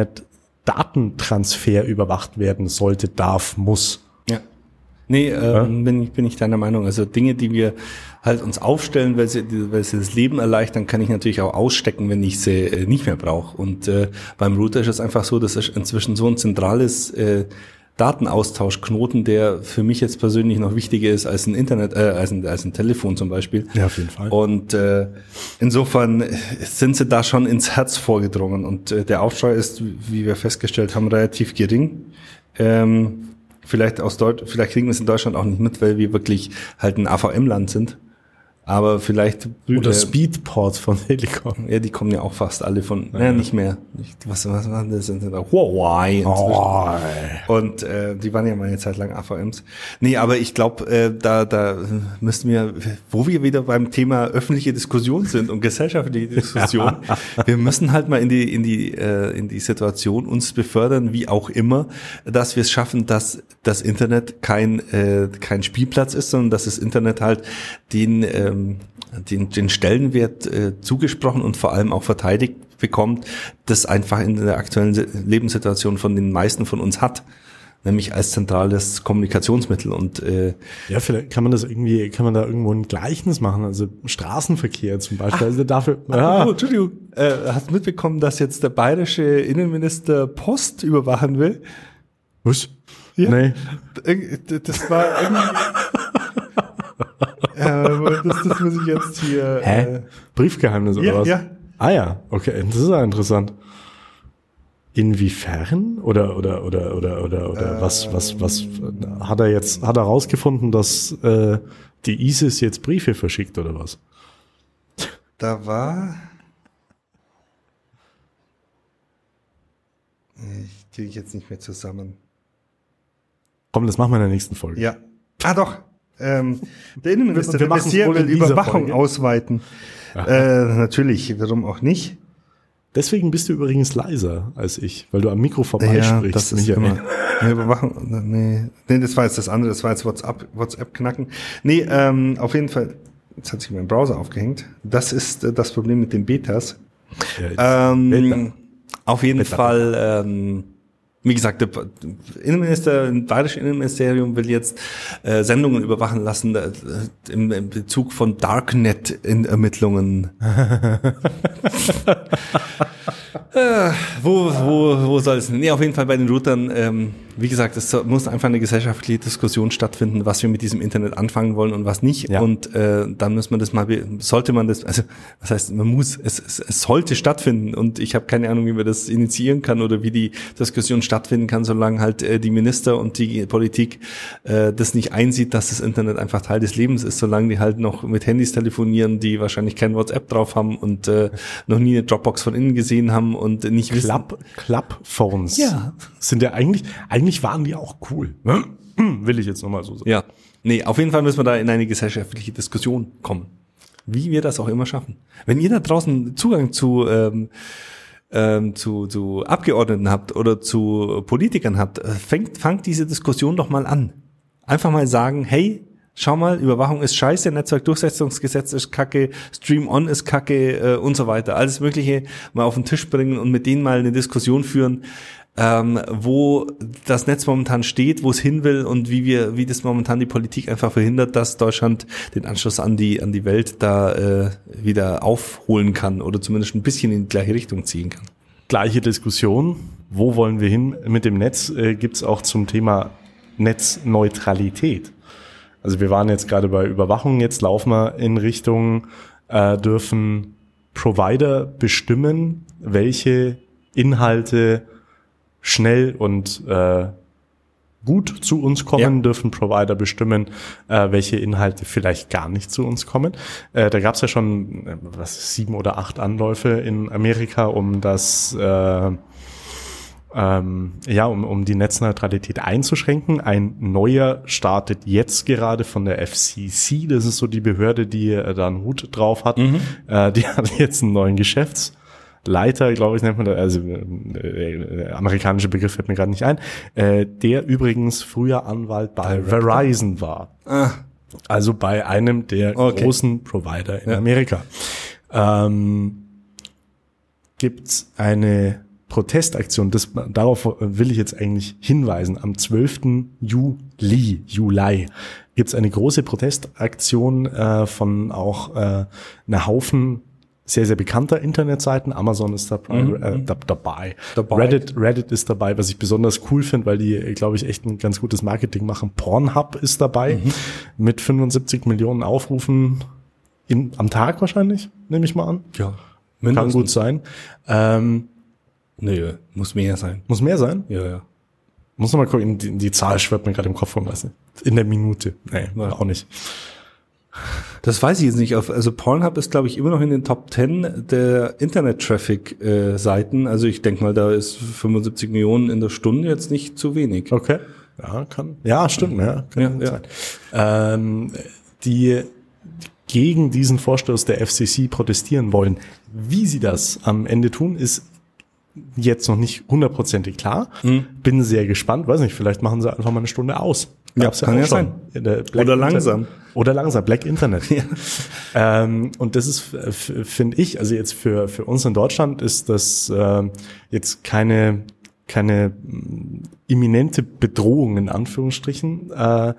[SPEAKER 2] Internet-Datentransfer überwacht werden sollte, darf, muss.
[SPEAKER 1] Ja. Nee, ähm, ja? bin, ich, bin ich deiner Meinung. Also Dinge, die wir halt uns aufstellen, weil sie, weil sie das Leben erleichtern, kann ich natürlich auch ausstecken, wenn ich sie äh, nicht mehr brauche. Und äh, beim Router ist es einfach so, dass es inzwischen so ein zentrales äh, Datenaustauschknoten, der für mich jetzt persönlich noch wichtiger ist als ein Internet, äh, als ein, als ein Telefon zum Beispiel.
[SPEAKER 2] Ja, auf jeden Fall.
[SPEAKER 1] Und äh, insofern sind sie da schon ins Herz vorgedrungen. Und äh, der Aufschrei ist, wie wir festgestellt haben, relativ gering. Ähm, vielleicht aus Deutsch, vielleicht kriegen wir es in Deutschland auch nicht mit, weil wir wirklich halt ein A V M-Land sind. Aber vielleicht...
[SPEAKER 2] Oder äh, Speedport von Telekom.
[SPEAKER 1] Ja, die kommen ja auch fast alle von... Ja, ja nicht mehr. Was, was waren das? Huawei.
[SPEAKER 2] Oh.
[SPEAKER 1] Und äh, die waren ja mal eine Zeit lang A V Ms. Nee, aber ich glaube, äh, da da müssen wir, wo wir wieder beim Thema öffentliche Diskussion sind und gesellschaftliche Diskussion, wir müssen halt mal in die in die äh, in die Situation uns befördern, wie auch immer, dass wir es schaffen, dass das Internet kein äh, kein Spielplatz ist, sondern dass das Internet halt den äh, Den, den Stellenwert äh, zugesprochen und vor allem auch verteidigt bekommt, das einfach in der aktuellen Lebenssituation von den meisten von uns hat, nämlich als zentrales Kommunikationsmittel. Und äh,
[SPEAKER 2] ja, vielleicht kann man das irgendwie, kann man da irgendwo ein Gleichnis machen, also Straßenverkehr zum Beispiel. Ach, also dafür.
[SPEAKER 1] Ja. Oh, Entschuldigung, äh, hast du mitbekommen, dass jetzt der bayerische Innenminister Post überwachen will?
[SPEAKER 2] Was?
[SPEAKER 1] Ja. Nee. Das war irgendwie. Ja, das, das muss ich jetzt hier...
[SPEAKER 2] Hä? Äh, Briefgeheimnis oder
[SPEAKER 1] ja,
[SPEAKER 2] was?
[SPEAKER 1] Ja.
[SPEAKER 2] Ah ja, okay, das ist ja interessant. Inwiefern? Oder oder oder oder oder oder ähm, was was was hat er jetzt hat er rausgefunden, dass äh, die ISIS jetzt Briefe verschickt oder was?
[SPEAKER 1] Da war... Ich kriege jetzt nicht mehr zusammen.
[SPEAKER 2] Komm, das machen wir in der nächsten Folge.
[SPEAKER 1] Ja. Ah doch. Ähm, der Innenminister der Messier will Überwachung Folge. ausweiten. Äh, natürlich, warum auch nicht?
[SPEAKER 2] Deswegen bist du übrigens leiser als ich, weil du am Mikro vorbeisprichst.
[SPEAKER 1] Ja, das ist immer. Nee, Überwachung, nee, nee, das war jetzt das andere, das war jetzt WhatsApp, WhatsApp knacken. Nee, ähm, auf jeden Fall, jetzt hat sich mein Browser aufgehängt. Das ist äh, das Problem mit den Betas. Ja, ähm, auf jeden Beta. Fall, ähm, wie gesagt, der Innenminister, das bayerische Innenministerium will jetzt äh, Sendungen überwachen lassen äh, im, im Bezug von Darknet-Ermittlungen. äh, wo, wo, wo soll es? Nee, auf jeden Fall bei den Routern. Ähm, wie gesagt, es muss einfach eine gesellschaftliche Diskussion stattfinden, was wir mit diesem Internet anfangen wollen und was nicht. Ja. Und äh, dann muss man das mal, sollte man das, also was heißt, man muss, es, es, es sollte stattfinden. Und ich habe keine Ahnung, wie man das initiieren kann oder wie die Diskussion stattfinden kann, solange halt äh, die Minister und die Politik äh, das nicht einsieht, dass das Internet einfach Teil des Lebens ist, solange die halt noch mit Handys telefonieren, die wahrscheinlich kein WhatsApp drauf haben und äh, noch nie eine Dropbox von innen gesehen haben und nicht
[SPEAKER 2] Club, Club-Phones
[SPEAKER 1] ja.
[SPEAKER 2] sind ja eigentlich, eigentlich waren die auch cool. Ne? Will ich jetzt nochmal so sagen.
[SPEAKER 1] Ja, nee, auf jeden Fall müssen wir da in eine gesellschaftliche Diskussion kommen. Wie wir das auch immer schaffen. Wenn ihr da draußen Zugang zu ähm, ähm, zu, zu Abgeordneten habt oder zu Politikern habt, fängt, fangt diese Diskussion doch mal an. Einfach mal sagen, hey, schau mal, Überwachung ist scheiße, Netzwerkdurchsetzungsgesetz ist kacke, Stream On ist kacke äh, und so weiter. Alles Mögliche mal auf den Tisch bringen und mit denen mal eine Diskussion führen, ähm, wo das Netz momentan steht, wo es hin will und wie wir, wie das momentan die Politik einfach verhindert, dass Deutschland den Anschluss an die an die Welt da äh, wieder aufholen kann oder zumindest ein bisschen in die gleiche Richtung ziehen kann.
[SPEAKER 2] Gleiche Diskussion, wo wollen wir hin mit dem Netz, äh, gibt's auch zum Thema Netzneutralität. Also wir waren jetzt gerade bei Überwachung, jetzt laufen wir in Richtung, äh, dürfen Provider bestimmen, welche Inhalte schnell und äh, gut zu uns kommen, ja. Dürfen Provider bestimmen, äh, welche Inhalte vielleicht gar nicht zu uns kommen. Äh, da gab es ja schon äh, was sieben oder acht Anläufe in Amerika, um das äh, ähm, ja um um die Netzneutralität einzuschränken. Ein neuer startet jetzt gerade von der F C C. Das ist so die Behörde, die äh, da einen Hut drauf hat. Mhm. Äh, die hat jetzt einen neuen Geschäfts Leiter, glaube ich, nennt man das, also äh, der amerikanische Begriff fällt mir gerade nicht ein, äh, der übrigens früher Anwalt bei Director. Verizon war. Ah. Also bei einem der okay. großen Provider in ja. Amerika. Ähm, gibt's eine Protestaktion, das, darauf will ich jetzt eigentlich hinweisen, am zwölften Juli, Juli gibt's eine große Protestaktion äh, von auch äh, einer Haufen sehr, sehr bekannter Internetseiten. Amazon ist dabei, mhm. äh, da, dabei. dabei. Reddit, Reddit ist dabei, was ich besonders cool finde, weil die, glaube ich, echt ein ganz gutes Marketing machen. Pornhub ist dabei, mhm. mit fünfundsiebzig Millionen Aufrufen in, am Tag wahrscheinlich, nehme ich mal an.
[SPEAKER 1] Ja.
[SPEAKER 2] Mindestens. Kann gut sein. Ähm,
[SPEAKER 1] nee, muss mehr sein.
[SPEAKER 2] Muss mehr sein?
[SPEAKER 1] Ja, ja.
[SPEAKER 2] Muss noch mal gucken, die, die Zahl schwirrt mir gerade im Kopf rum, weiß nicht. In der Minute. Nee, ja. Auch nicht.
[SPEAKER 1] Das weiß ich jetzt nicht. Also Pornhub ist, glaube ich, immer noch in den Top Ten der Internet-Traffic-Seiten. Also ich denke mal, da ist fünfundsiebzig Millionen in der Stunde jetzt nicht zu wenig.
[SPEAKER 2] Okay. Ja, kann. Ja, stimmt. Ja, kann ja, sein. Ja. Ähm, die gegen diesen Vorstoß der F C C protestieren wollen. Wie sie das am Ende tun, ist jetzt noch nicht hundertprozentig klar. Mhm. Bin sehr gespannt. Weiß nicht, vielleicht machen sie einfach mal eine Stunde aus.
[SPEAKER 1] Ja, ja, kann ja sein.
[SPEAKER 2] Oder langsam. Oder langsam, Black Internet. Ja. Ähm, und das ist, finde ich, also jetzt für für uns in Deutschland ist das äh, jetzt keine keine imminente Bedrohung in Anführungsstrichen. Äh,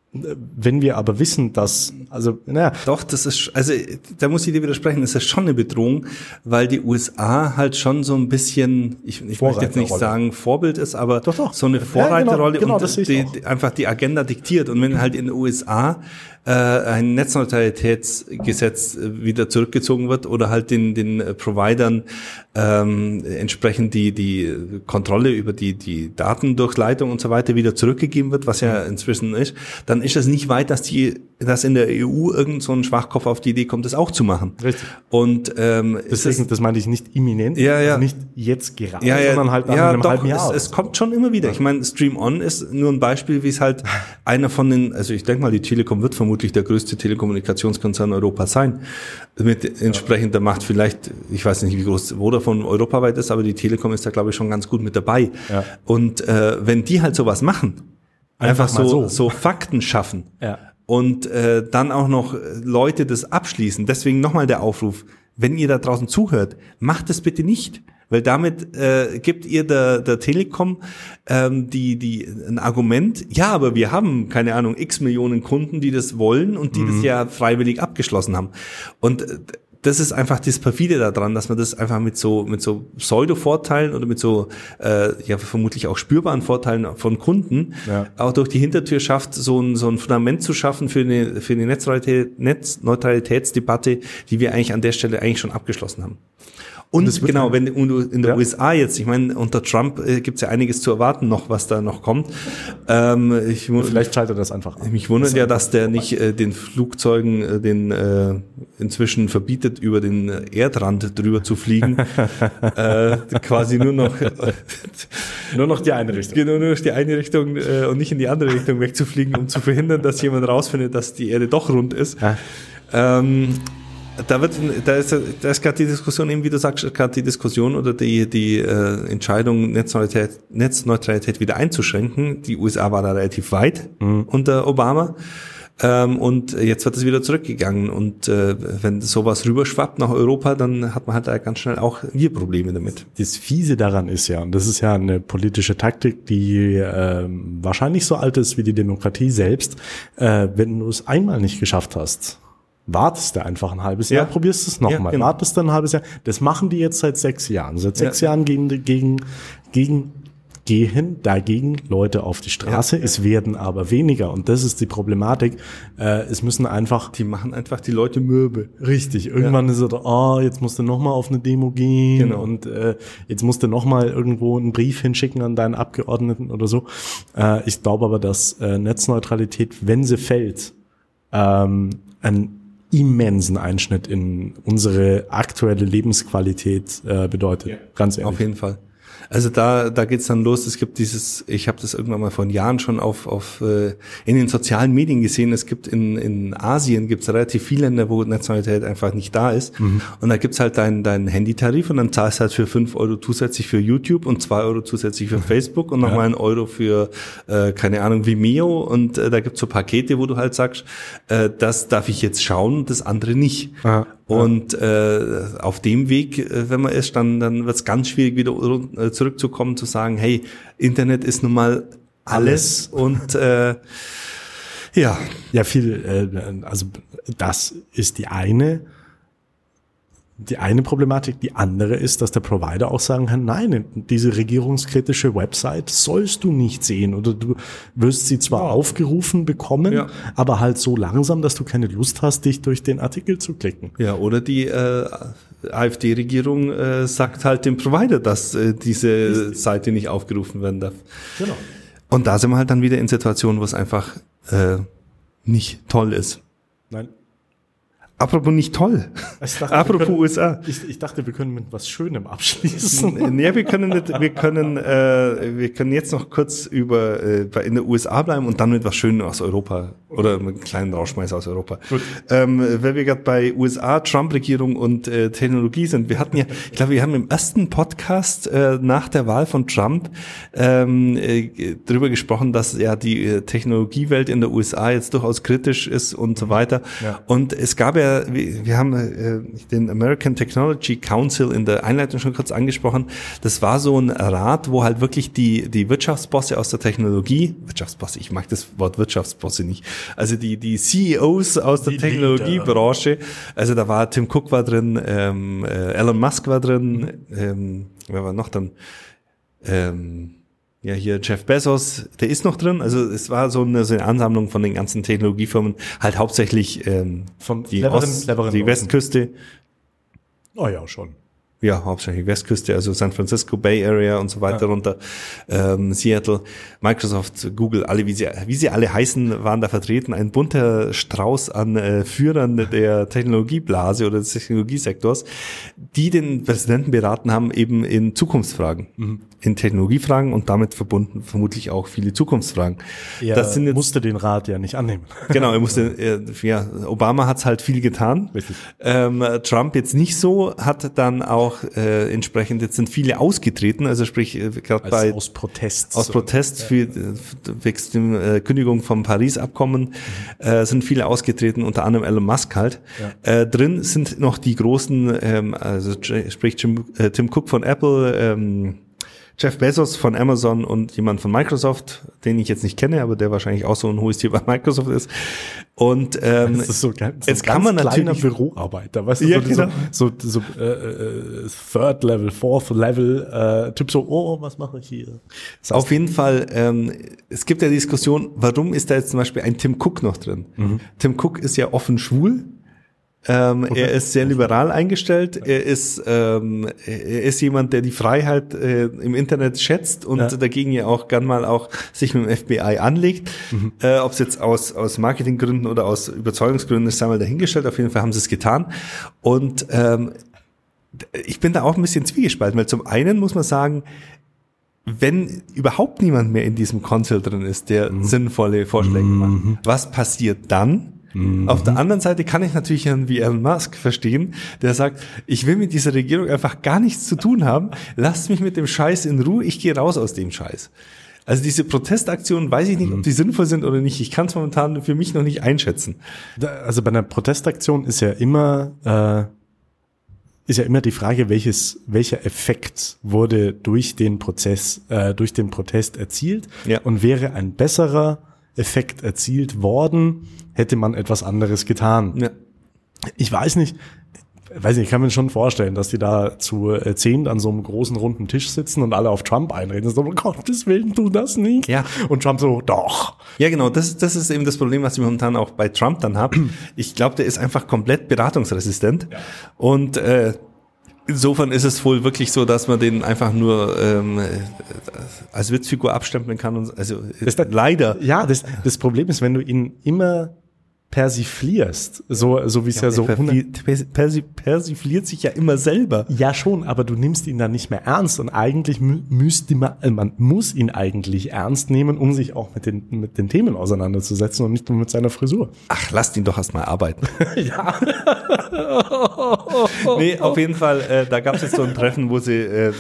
[SPEAKER 2] Wenn wir aber wissen, dass, also, naja.
[SPEAKER 1] Doch, das ist, also, da muss ich dir widersprechen, das ist schon eine Bedrohung, weil die U S A halt schon so ein bisschen, ich, ich möchte jetzt nicht sagen Vorbild ist, aber doch, doch. so eine Vorreiterrolle ja, genau, genau, und die, die, einfach die Agenda diktiert. Und wenn halt in den U S A äh, ein Netzneutralitätsgesetz wieder zurückgezogen wird oder halt den, den Providern ähm, entsprechend die, die Kontrolle über die, die Datendurchleitung und so weiter wieder zurückgegeben wird, was ja inzwischen ist, dann ist es nicht weit, dass die, dass in der E U irgend so ein Schwachkopf auf die Idee kommt, das auch zu machen.
[SPEAKER 2] Richtig.
[SPEAKER 1] Und ähm,
[SPEAKER 2] deswegen, das meinte ich nicht imminent,
[SPEAKER 1] ja, ja.
[SPEAKER 2] Also nicht jetzt gerade,
[SPEAKER 1] ja, ja,
[SPEAKER 2] sondern halt nach
[SPEAKER 1] ja,
[SPEAKER 2] einem
[SPEAKER 1] doch,
[SPEAKER 2] halben Jahr.
[SPEAKER 1] Es, es kommt schon immer wieder. Ich meine, Stream On ist nur ein Beispiel, wie es halt einer von den, also ich denke mal, die Telekom wird vermutlich der größte Telekommunikationskonzern Europas sein, mit entsprechender ja. Macht. Vielleicht, ich weiß nicht, wie groß Vodafone europaweit ist, aber die Telekom ist da, glaube ich, schon ganz gut mit dabei. Ja. Und äh, wenn die halt sowas machen, einfach, einfach so, so so Fakten schaffen ja. und äh, dann auch noch Leute das abschließen. Deswegen nochmal der Aufruf, wenn ihr da draußen zuhört, macht es bitte nicht. Weil damit äh, gibt ihr der, der Telekom ähm, die die ein Argument, ja, aber wir haben, keine Ahnung, x Millionen Kunden, die das wollen und die mhm. das ja freiwillig abgeschlossen haben. Und äh, das ist einfach das Perfide daran, dass man das einfach mit so mit so Pseudo-Vorteilen oder mit so äh, ja vermutlich auch spürbaren Vorteilen von Kunden ja. auch durch die Hintertür schafft, so ein so ein Fundament zu schaffen für eine für eine Netzneutralität, Netzneutralitätsdebatte, die wir eigentlich an der Stelle eigentlich schon abgeschlossen haben. Und, und genau, wenn du in der ja. U S A jetzt, ich meine, unter Trump äh, gibt's ja einiges zu erwarten noch, was da noch kommt. Ähm, ich,
[SPEAKER 2] Vielleicht schaltet das einfach ab.
[SPEAKER 1] Mich wundert das ja, dass der nicht äh, den Flugzeugen äh, den äh, inzwischen verbietet, über den Erdrand drüber zu fliegen. äh, quasi nur noch äh,
[SPEAKER 2] nur noch die eine Richtung.
[SPEAKER 1] Genau, nur noch die eine Richtung äh, und nicht in die andere Richtung wegzufliegen, um zu verhindern, dass jemand rausfindet, dass die Erde doch rund ist. Ja. Ähm, Da wird, da ist, da ist gerade die Diskussion, eben wie du sagst, gerade die Diskussion oder die, die äh, Entscheidung, Netzneutralität, Netzneutralität wieder einzuschränken. Die U S A war da relativ weit mhm. unter Obama. Ähm, und jetzt wird es wieder zurückgegangen. Und äh, wenn sowas rüberschwappt nach Europa, dann hat man halt da ganz schnell auch wir Probleme damit.
[SPEAKER 2] Das Fiese daran ist ja, und das ist ja eine politische Taktik, die äh, wahrscheinlich so alt ist wie die Demokratie selbst, äh, wenn du es einmal nicht geschafft hast, wartest du einfach ein halbes Jahr,
[SPEAKER 1] ja.
[SPEAKER 2] probierst es nochmal, ja, genau. wartest dann ein halbes Jahr. Das machen die jetzt seit sechs Jahren. Seit sechs ja. Jahren gehen, gegen, gegen gehen dagegen Leute auf die Straße, ja, ja. es werden aber weniger und das ist die Problematik. Äh, es müssen einfach...
[SPEAKER 1] Die machen einfach die Leute mürbe.
[SPEAKER 2] Richtig, irgendwann ja. ist es, oh, jetzt musst du nochmal auf eine Demo gehen genau. und äh, jetzt musst du nochmal irgendwo einen Brief hinschicken an deinen Abgeordneten oder so. Äh, ich glaube aber, dass äh, Netzneutralität, wenn sie fällt, ähm, einen immensen Einschnitt in unsere aktuelle Lebensqualität äh, bedeutet. Ja. Ganz ehrlich.
[SPEAKER 1] Auf jeden Fall. Also da da geht's dann los. Es gibt dieses, ich habe das irgendwann mal vor Jahren schon auf auf äh, in den sozialen Medien gesehen. Es gibt in in Asien gibt's relativ viele Länder, wo Netzneutralität einfach nicht da ist. Mhm. Und da gibt's halt deinen deinen Handytarif und dann zahlst du halt für fünf Euro zusätzlich für YouTube und zwei Euro zusätzlich für Facebook und nochmal ja. einen Euro für äh, keine Ahnung Vimeo. Und äh, da gibt's so Pakete, wo du halt sagst, äh, das darf ich jetzt schauen, das andere nicht. Ja. Und äh, auf dem Weg, äh, wenn man ist, dann dann wird's ganz schwierig, wieder äh, zurückzukommen, zu sagen, hey, Internet ist nun mal alles, alles. und äh, ja.
[SPEAKER 2] Ja, viel, äh, also das ist die eine, die eine Problematik. Die andere ist, dass der Provider auch sagen kann, nein, diese regierungskritische Website sollst du nicht sehen oder du wirst sie zwar ja. aufgerufen bekommen, ja. aber halt so langsam, dass du keine Lust hast, dich durch den Artikel zu klicken.
[SPEAKER 1] Ja, oder die äh, AfD-Regierung äh, sagt halt dem Provider, dass äh, diese Richtig. Seite nicht aufgerufen werden darf. Genau. Und da sind wir halt dann wieder in Situationen, wo es einfach äh, nicht toll ist.
[SPEAKER 2] Nein.
[SPEAKER 1] Apropos nicht toll.
[SPEAKER 2] Dachte,
[SPEAKER 1] Apropos
[SPEAKER 2] können,
[SPEAKER 1] U S A.
[SPEAKER 2] Ich, ich dachte, wir können mit was Schönem abschließen.
[SPEAKER 1] Nee, wir können nicht, wir können, äh, wir können jetzt noch kurz über äh, in der U S A bleiben und dann mit was Schönem aus Europa oder mit einem kleinen Rauschmeißer aus Europa. Gut. Ähm, weil wir gerade bei U S A, Trump-Regierung und äh, Technologie sind. Wir hatten ja, ich glaube, wir haben im ersten Podcast äh, nach der Wahl von Trump ähm, äh, darüber gesprochen, dass ja die äh, Technologiewelt in der U S A jetzt durchaus kritisch ist und so weiter. Ja. Und es gab ja wir haben äh, den American Technology Council in der Einleitung schon kurz angesprochen. Das war so ein Rat, wo halt wirklich die die Wirtschaftsbosse aus der Technologie, Wirtschaftsbosse, ich mag das Wort Wirtschaftsbosse nicht, also die die C E Os aus der die Technologiebranche, also da war Tim Cook war drin, ähm, äh, Elon Musk war drin, ähm, wer war noch dann? Ähm, Ja, hier Jeff Bezos, der ist noch drin. Also es war so eine, so eine Ansammlung von den ganzen Technologiefirmen, halt hauptsächlich ähm,
[SPEAKER 2] Vom
[SPEAKER 1] die, Ost, die Westküste.
[SPEAKER 2] Oh ja, schon.
[SPEAKER 1] Ja, hauptsächlich Westküste, also San Francisco, Bay Area und so weiter ja. runter, ähm, Seattle, Microsoft, Google, alle, wie sie, wie sie alle heißen, waren da vertreten. Ein bunter Strauß an äh, Führern der Technologieblase oder des Technologiesektors, die den Präsidenten beraten haben, eben in Zukunftsfragen, mhm. in Technologiefragen und damit verbunden vermutlich auch viele Zukunftsfragen.
[SPEAKER 2] Er das sind jetzt, musste den Rat ja nicht annehmen.
[SPEAKER 1] Genau, er musste, äh, ja, Obama hat's halt viel getan.
[SPEAKER 2] Richtig.
[SPEAKER 1] Ähm, Trump jetzt nicht so, hat dann auch Äh, entsprechend, jetzt sind viele ausgetreten, also sprich äh, gerade bei
[SPEAKER 2] aus Protest
[SPEAKER 1] aus Protest für äh, wegen der äh, Kündigung vom Paris-Abkommen mhm. äh, sind viele ausgetreten, unter anderem Elon Musk halt. Ja. Äh, drin sind noch die großen, ähm, also sprich Jim, äh, Tim Cook von Apple, ähm, Jeff Bezos von Amazon und jemand von Microsoft, den ich jetzt nicht kenne, aber der wahrscheinlich auch so ein hohes Tier bei Microsoft ist. Und ähm,
[SPEAKER 2] das ist so ganz,
[SPEAKER 1] jetzt kann man natürlich
[SPEAKER 2] Büroarbeiter, weißt du,
[SPEAKER 1] ja,
[SPEAKER 2] so,
[SPEAKER 1] genau.
[SPEAKER 2] so, so, so äh, Third Level, Fourth Level, äh, Typ so, oh, was mache ich hier?
[SPEAKER 1] Das heißt, auf jeden Fall, ähm, es gibt ja die Diskussion, warum ist da jetzt zum Beispiel ein Tim Cook noch drin? Mhm. Tim Cook ist ja offen schwul. Ähm, okay. Er ist sehr liberal eingestellt. Er ist ähm, er ist jemand, der die Freiheit äh, im Internet schätzt und ja. dagegen ja auch gern mal auch sich mit dem F B I anlegt. Mhm. Äh, ob es jetzt aus aus Marketinggründen oder aus Überzeugungsgründen ist, sei mal dahingestellt. Auf jeden Fall haben sie es getan. Und ähm, ich bin da auch ein bisschen zwiegespalten, weil zum einen muss man sagen, wenn überhaupt niemand mehr in diesem Council drin ist, der mhm. sinnvolle Vorschläge mhm. macht, was passiert dann? Mhm. Auf der anderen Seite kann ich natürlich einen wie Elon Musk verstehen, der sagt, ich will mit dieser Regierung einfach gar nichts zu tun haben, lasst mich mit dem Scheiß in Ruhe, ich gehe raus aus dem Scheiß. Also diese Protestaktionen, weiß ich nicht, ob die sinnvoll sind oder nicht. Ich kann es momentan für mich noch nicht einschätzen.
[SPEAKER 2] Also bei einer Protestaktion ist ja immer äh, ist ja immer die Frage, welches welcher Effekt wurde durch den Prozess äh, durch den Protest erzielt,
[SPEAKER 1] ja.
[SPEAKER 2] und wäre ein besserer Effekt erzielt worden, hätte man etwas anderes getan.
[SPEAKER 1] Ja.
[SPEAKER 2] Ich weiß nicht, weiß nicht, ich kann mir schon vorstellen, dass die da zu äh, zehn an so einem großen runden Tisch sitzen und alle auf Trump einreden. So, um Gottes Willen, tu das nicht.
[SPEAKER 1] Ja.
[SPEAKER 2] Und Trump so, doch.
[SPEAKER 1] Ja, genau, das, das ist eben das Problem, was ich momentan auch bei Trump dann habe. Ich glaube, der ist einfach komplett beratungsresistent. Ja. Und äh, insofern ist es wohl wirklich so, dass man den einfach nur ähm, als Witzfigur abstempeln kann. Und, also
[SPEAKER 2] das,
[SPEAKER 1] leider.
[SPEAKER 2] Ja, das, das Problem ist, wenn du ihn immer persiflierst, so so wie es ja, ja so
[SPEAKER 1] persi- persifliert sich ja immer selber.
[SPEAKER 2] Ja schon, aber du nimmst ihn dann nicht mehr ernst, und eigentlich mü- müsste man man muss ihn eigentlich ernst nehmen, um sich auch mit den mit den Themen auseinanderzusetzen und nicht nur mit seiner Frisur.
[SPEAKER 1] Ach, lasst ihn doch erstmal arbeiten.
[SPEAKER 2] Ja.
[SPEAKER 1] Nee, auf jeden Fall, äh, da gab es jetzt so ein Treffen, wo sie äh, äh,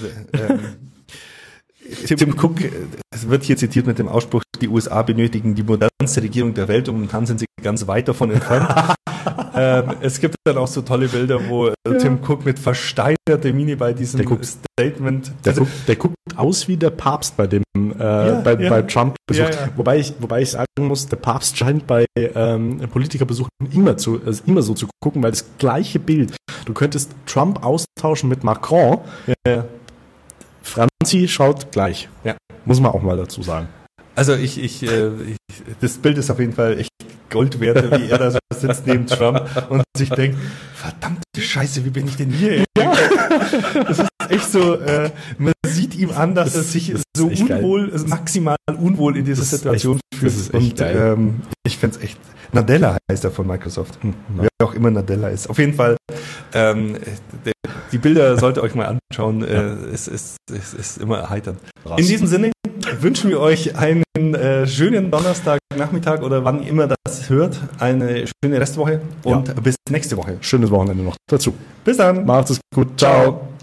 [SPEAKER 1] Tim, Tim Cook, es wird hier zitiert mit dem Ausspruch, die U S A benötigen die modernste Regierung der Welt, und momentan sind sie ganz weit davon entfernt. ähm, es gibt dann auch so tolle Bilder, wo äh, ja. Tim Cook mit versteinerter Miene bei diesem
[SPEAKER 2] der guckt,
[SPEAKER 1] Statement...
[SPEAKER 2] Der, also, guckt, der guckt aus wie der Papst bei dem äh, ja, bei, ja. bei Trump besucht. Ja, ja. Wobei ich wobei ich sagen muss, der Papst scheint bei ähm, Politikerbesuchen immer zu also immer so zu gucken, weil das gleiche Bild, du könntest Trump austauschen mit Macron.
[SPEAKER 1] Ja.
[SPEAKER 2] Franzi schaut gleich.
[SPEAKER 1] Ja.
[SPEAKER 2] Muss man auch mal dazu sagen.
[SPEAKER 1] Also ich, ich, äh, ich, das Bild ist auf jeden Fall echt Gold wert, wie er da so sitzt neben Trump und sich denkt, verdammte Scheiße, wie bin ich denn hier? Ja. Das ist echt so, äh, man sieht ihm an, dass er sich so unwohl, also maximal unwohl in dieser Situation
[SPEAKER 2] echt, fühlt. Das ist echt
[SPEAKER 1] und ähm, ich find's echt, Nadella heißt er von Microsoft. Hm, wer auch immer Nadella ist. Auf jeden Fall, ähm, der, die Bilder solltet ihr euch mal anschauen. Äh, es, ist, es ist immer erheiternd. In diesem Sinne wünschen wir euch einen äh, schönen Donnerstagnachmittag oder wann immer das hört. Eine schöne Restwoche und ja. bis nächste Woche.
[SPEAKER 2] Schönes Wochenende noch dazu.
[SPEAKER 1] Bis dann.
[SPEAKER 2] Macht es gut. Ciao.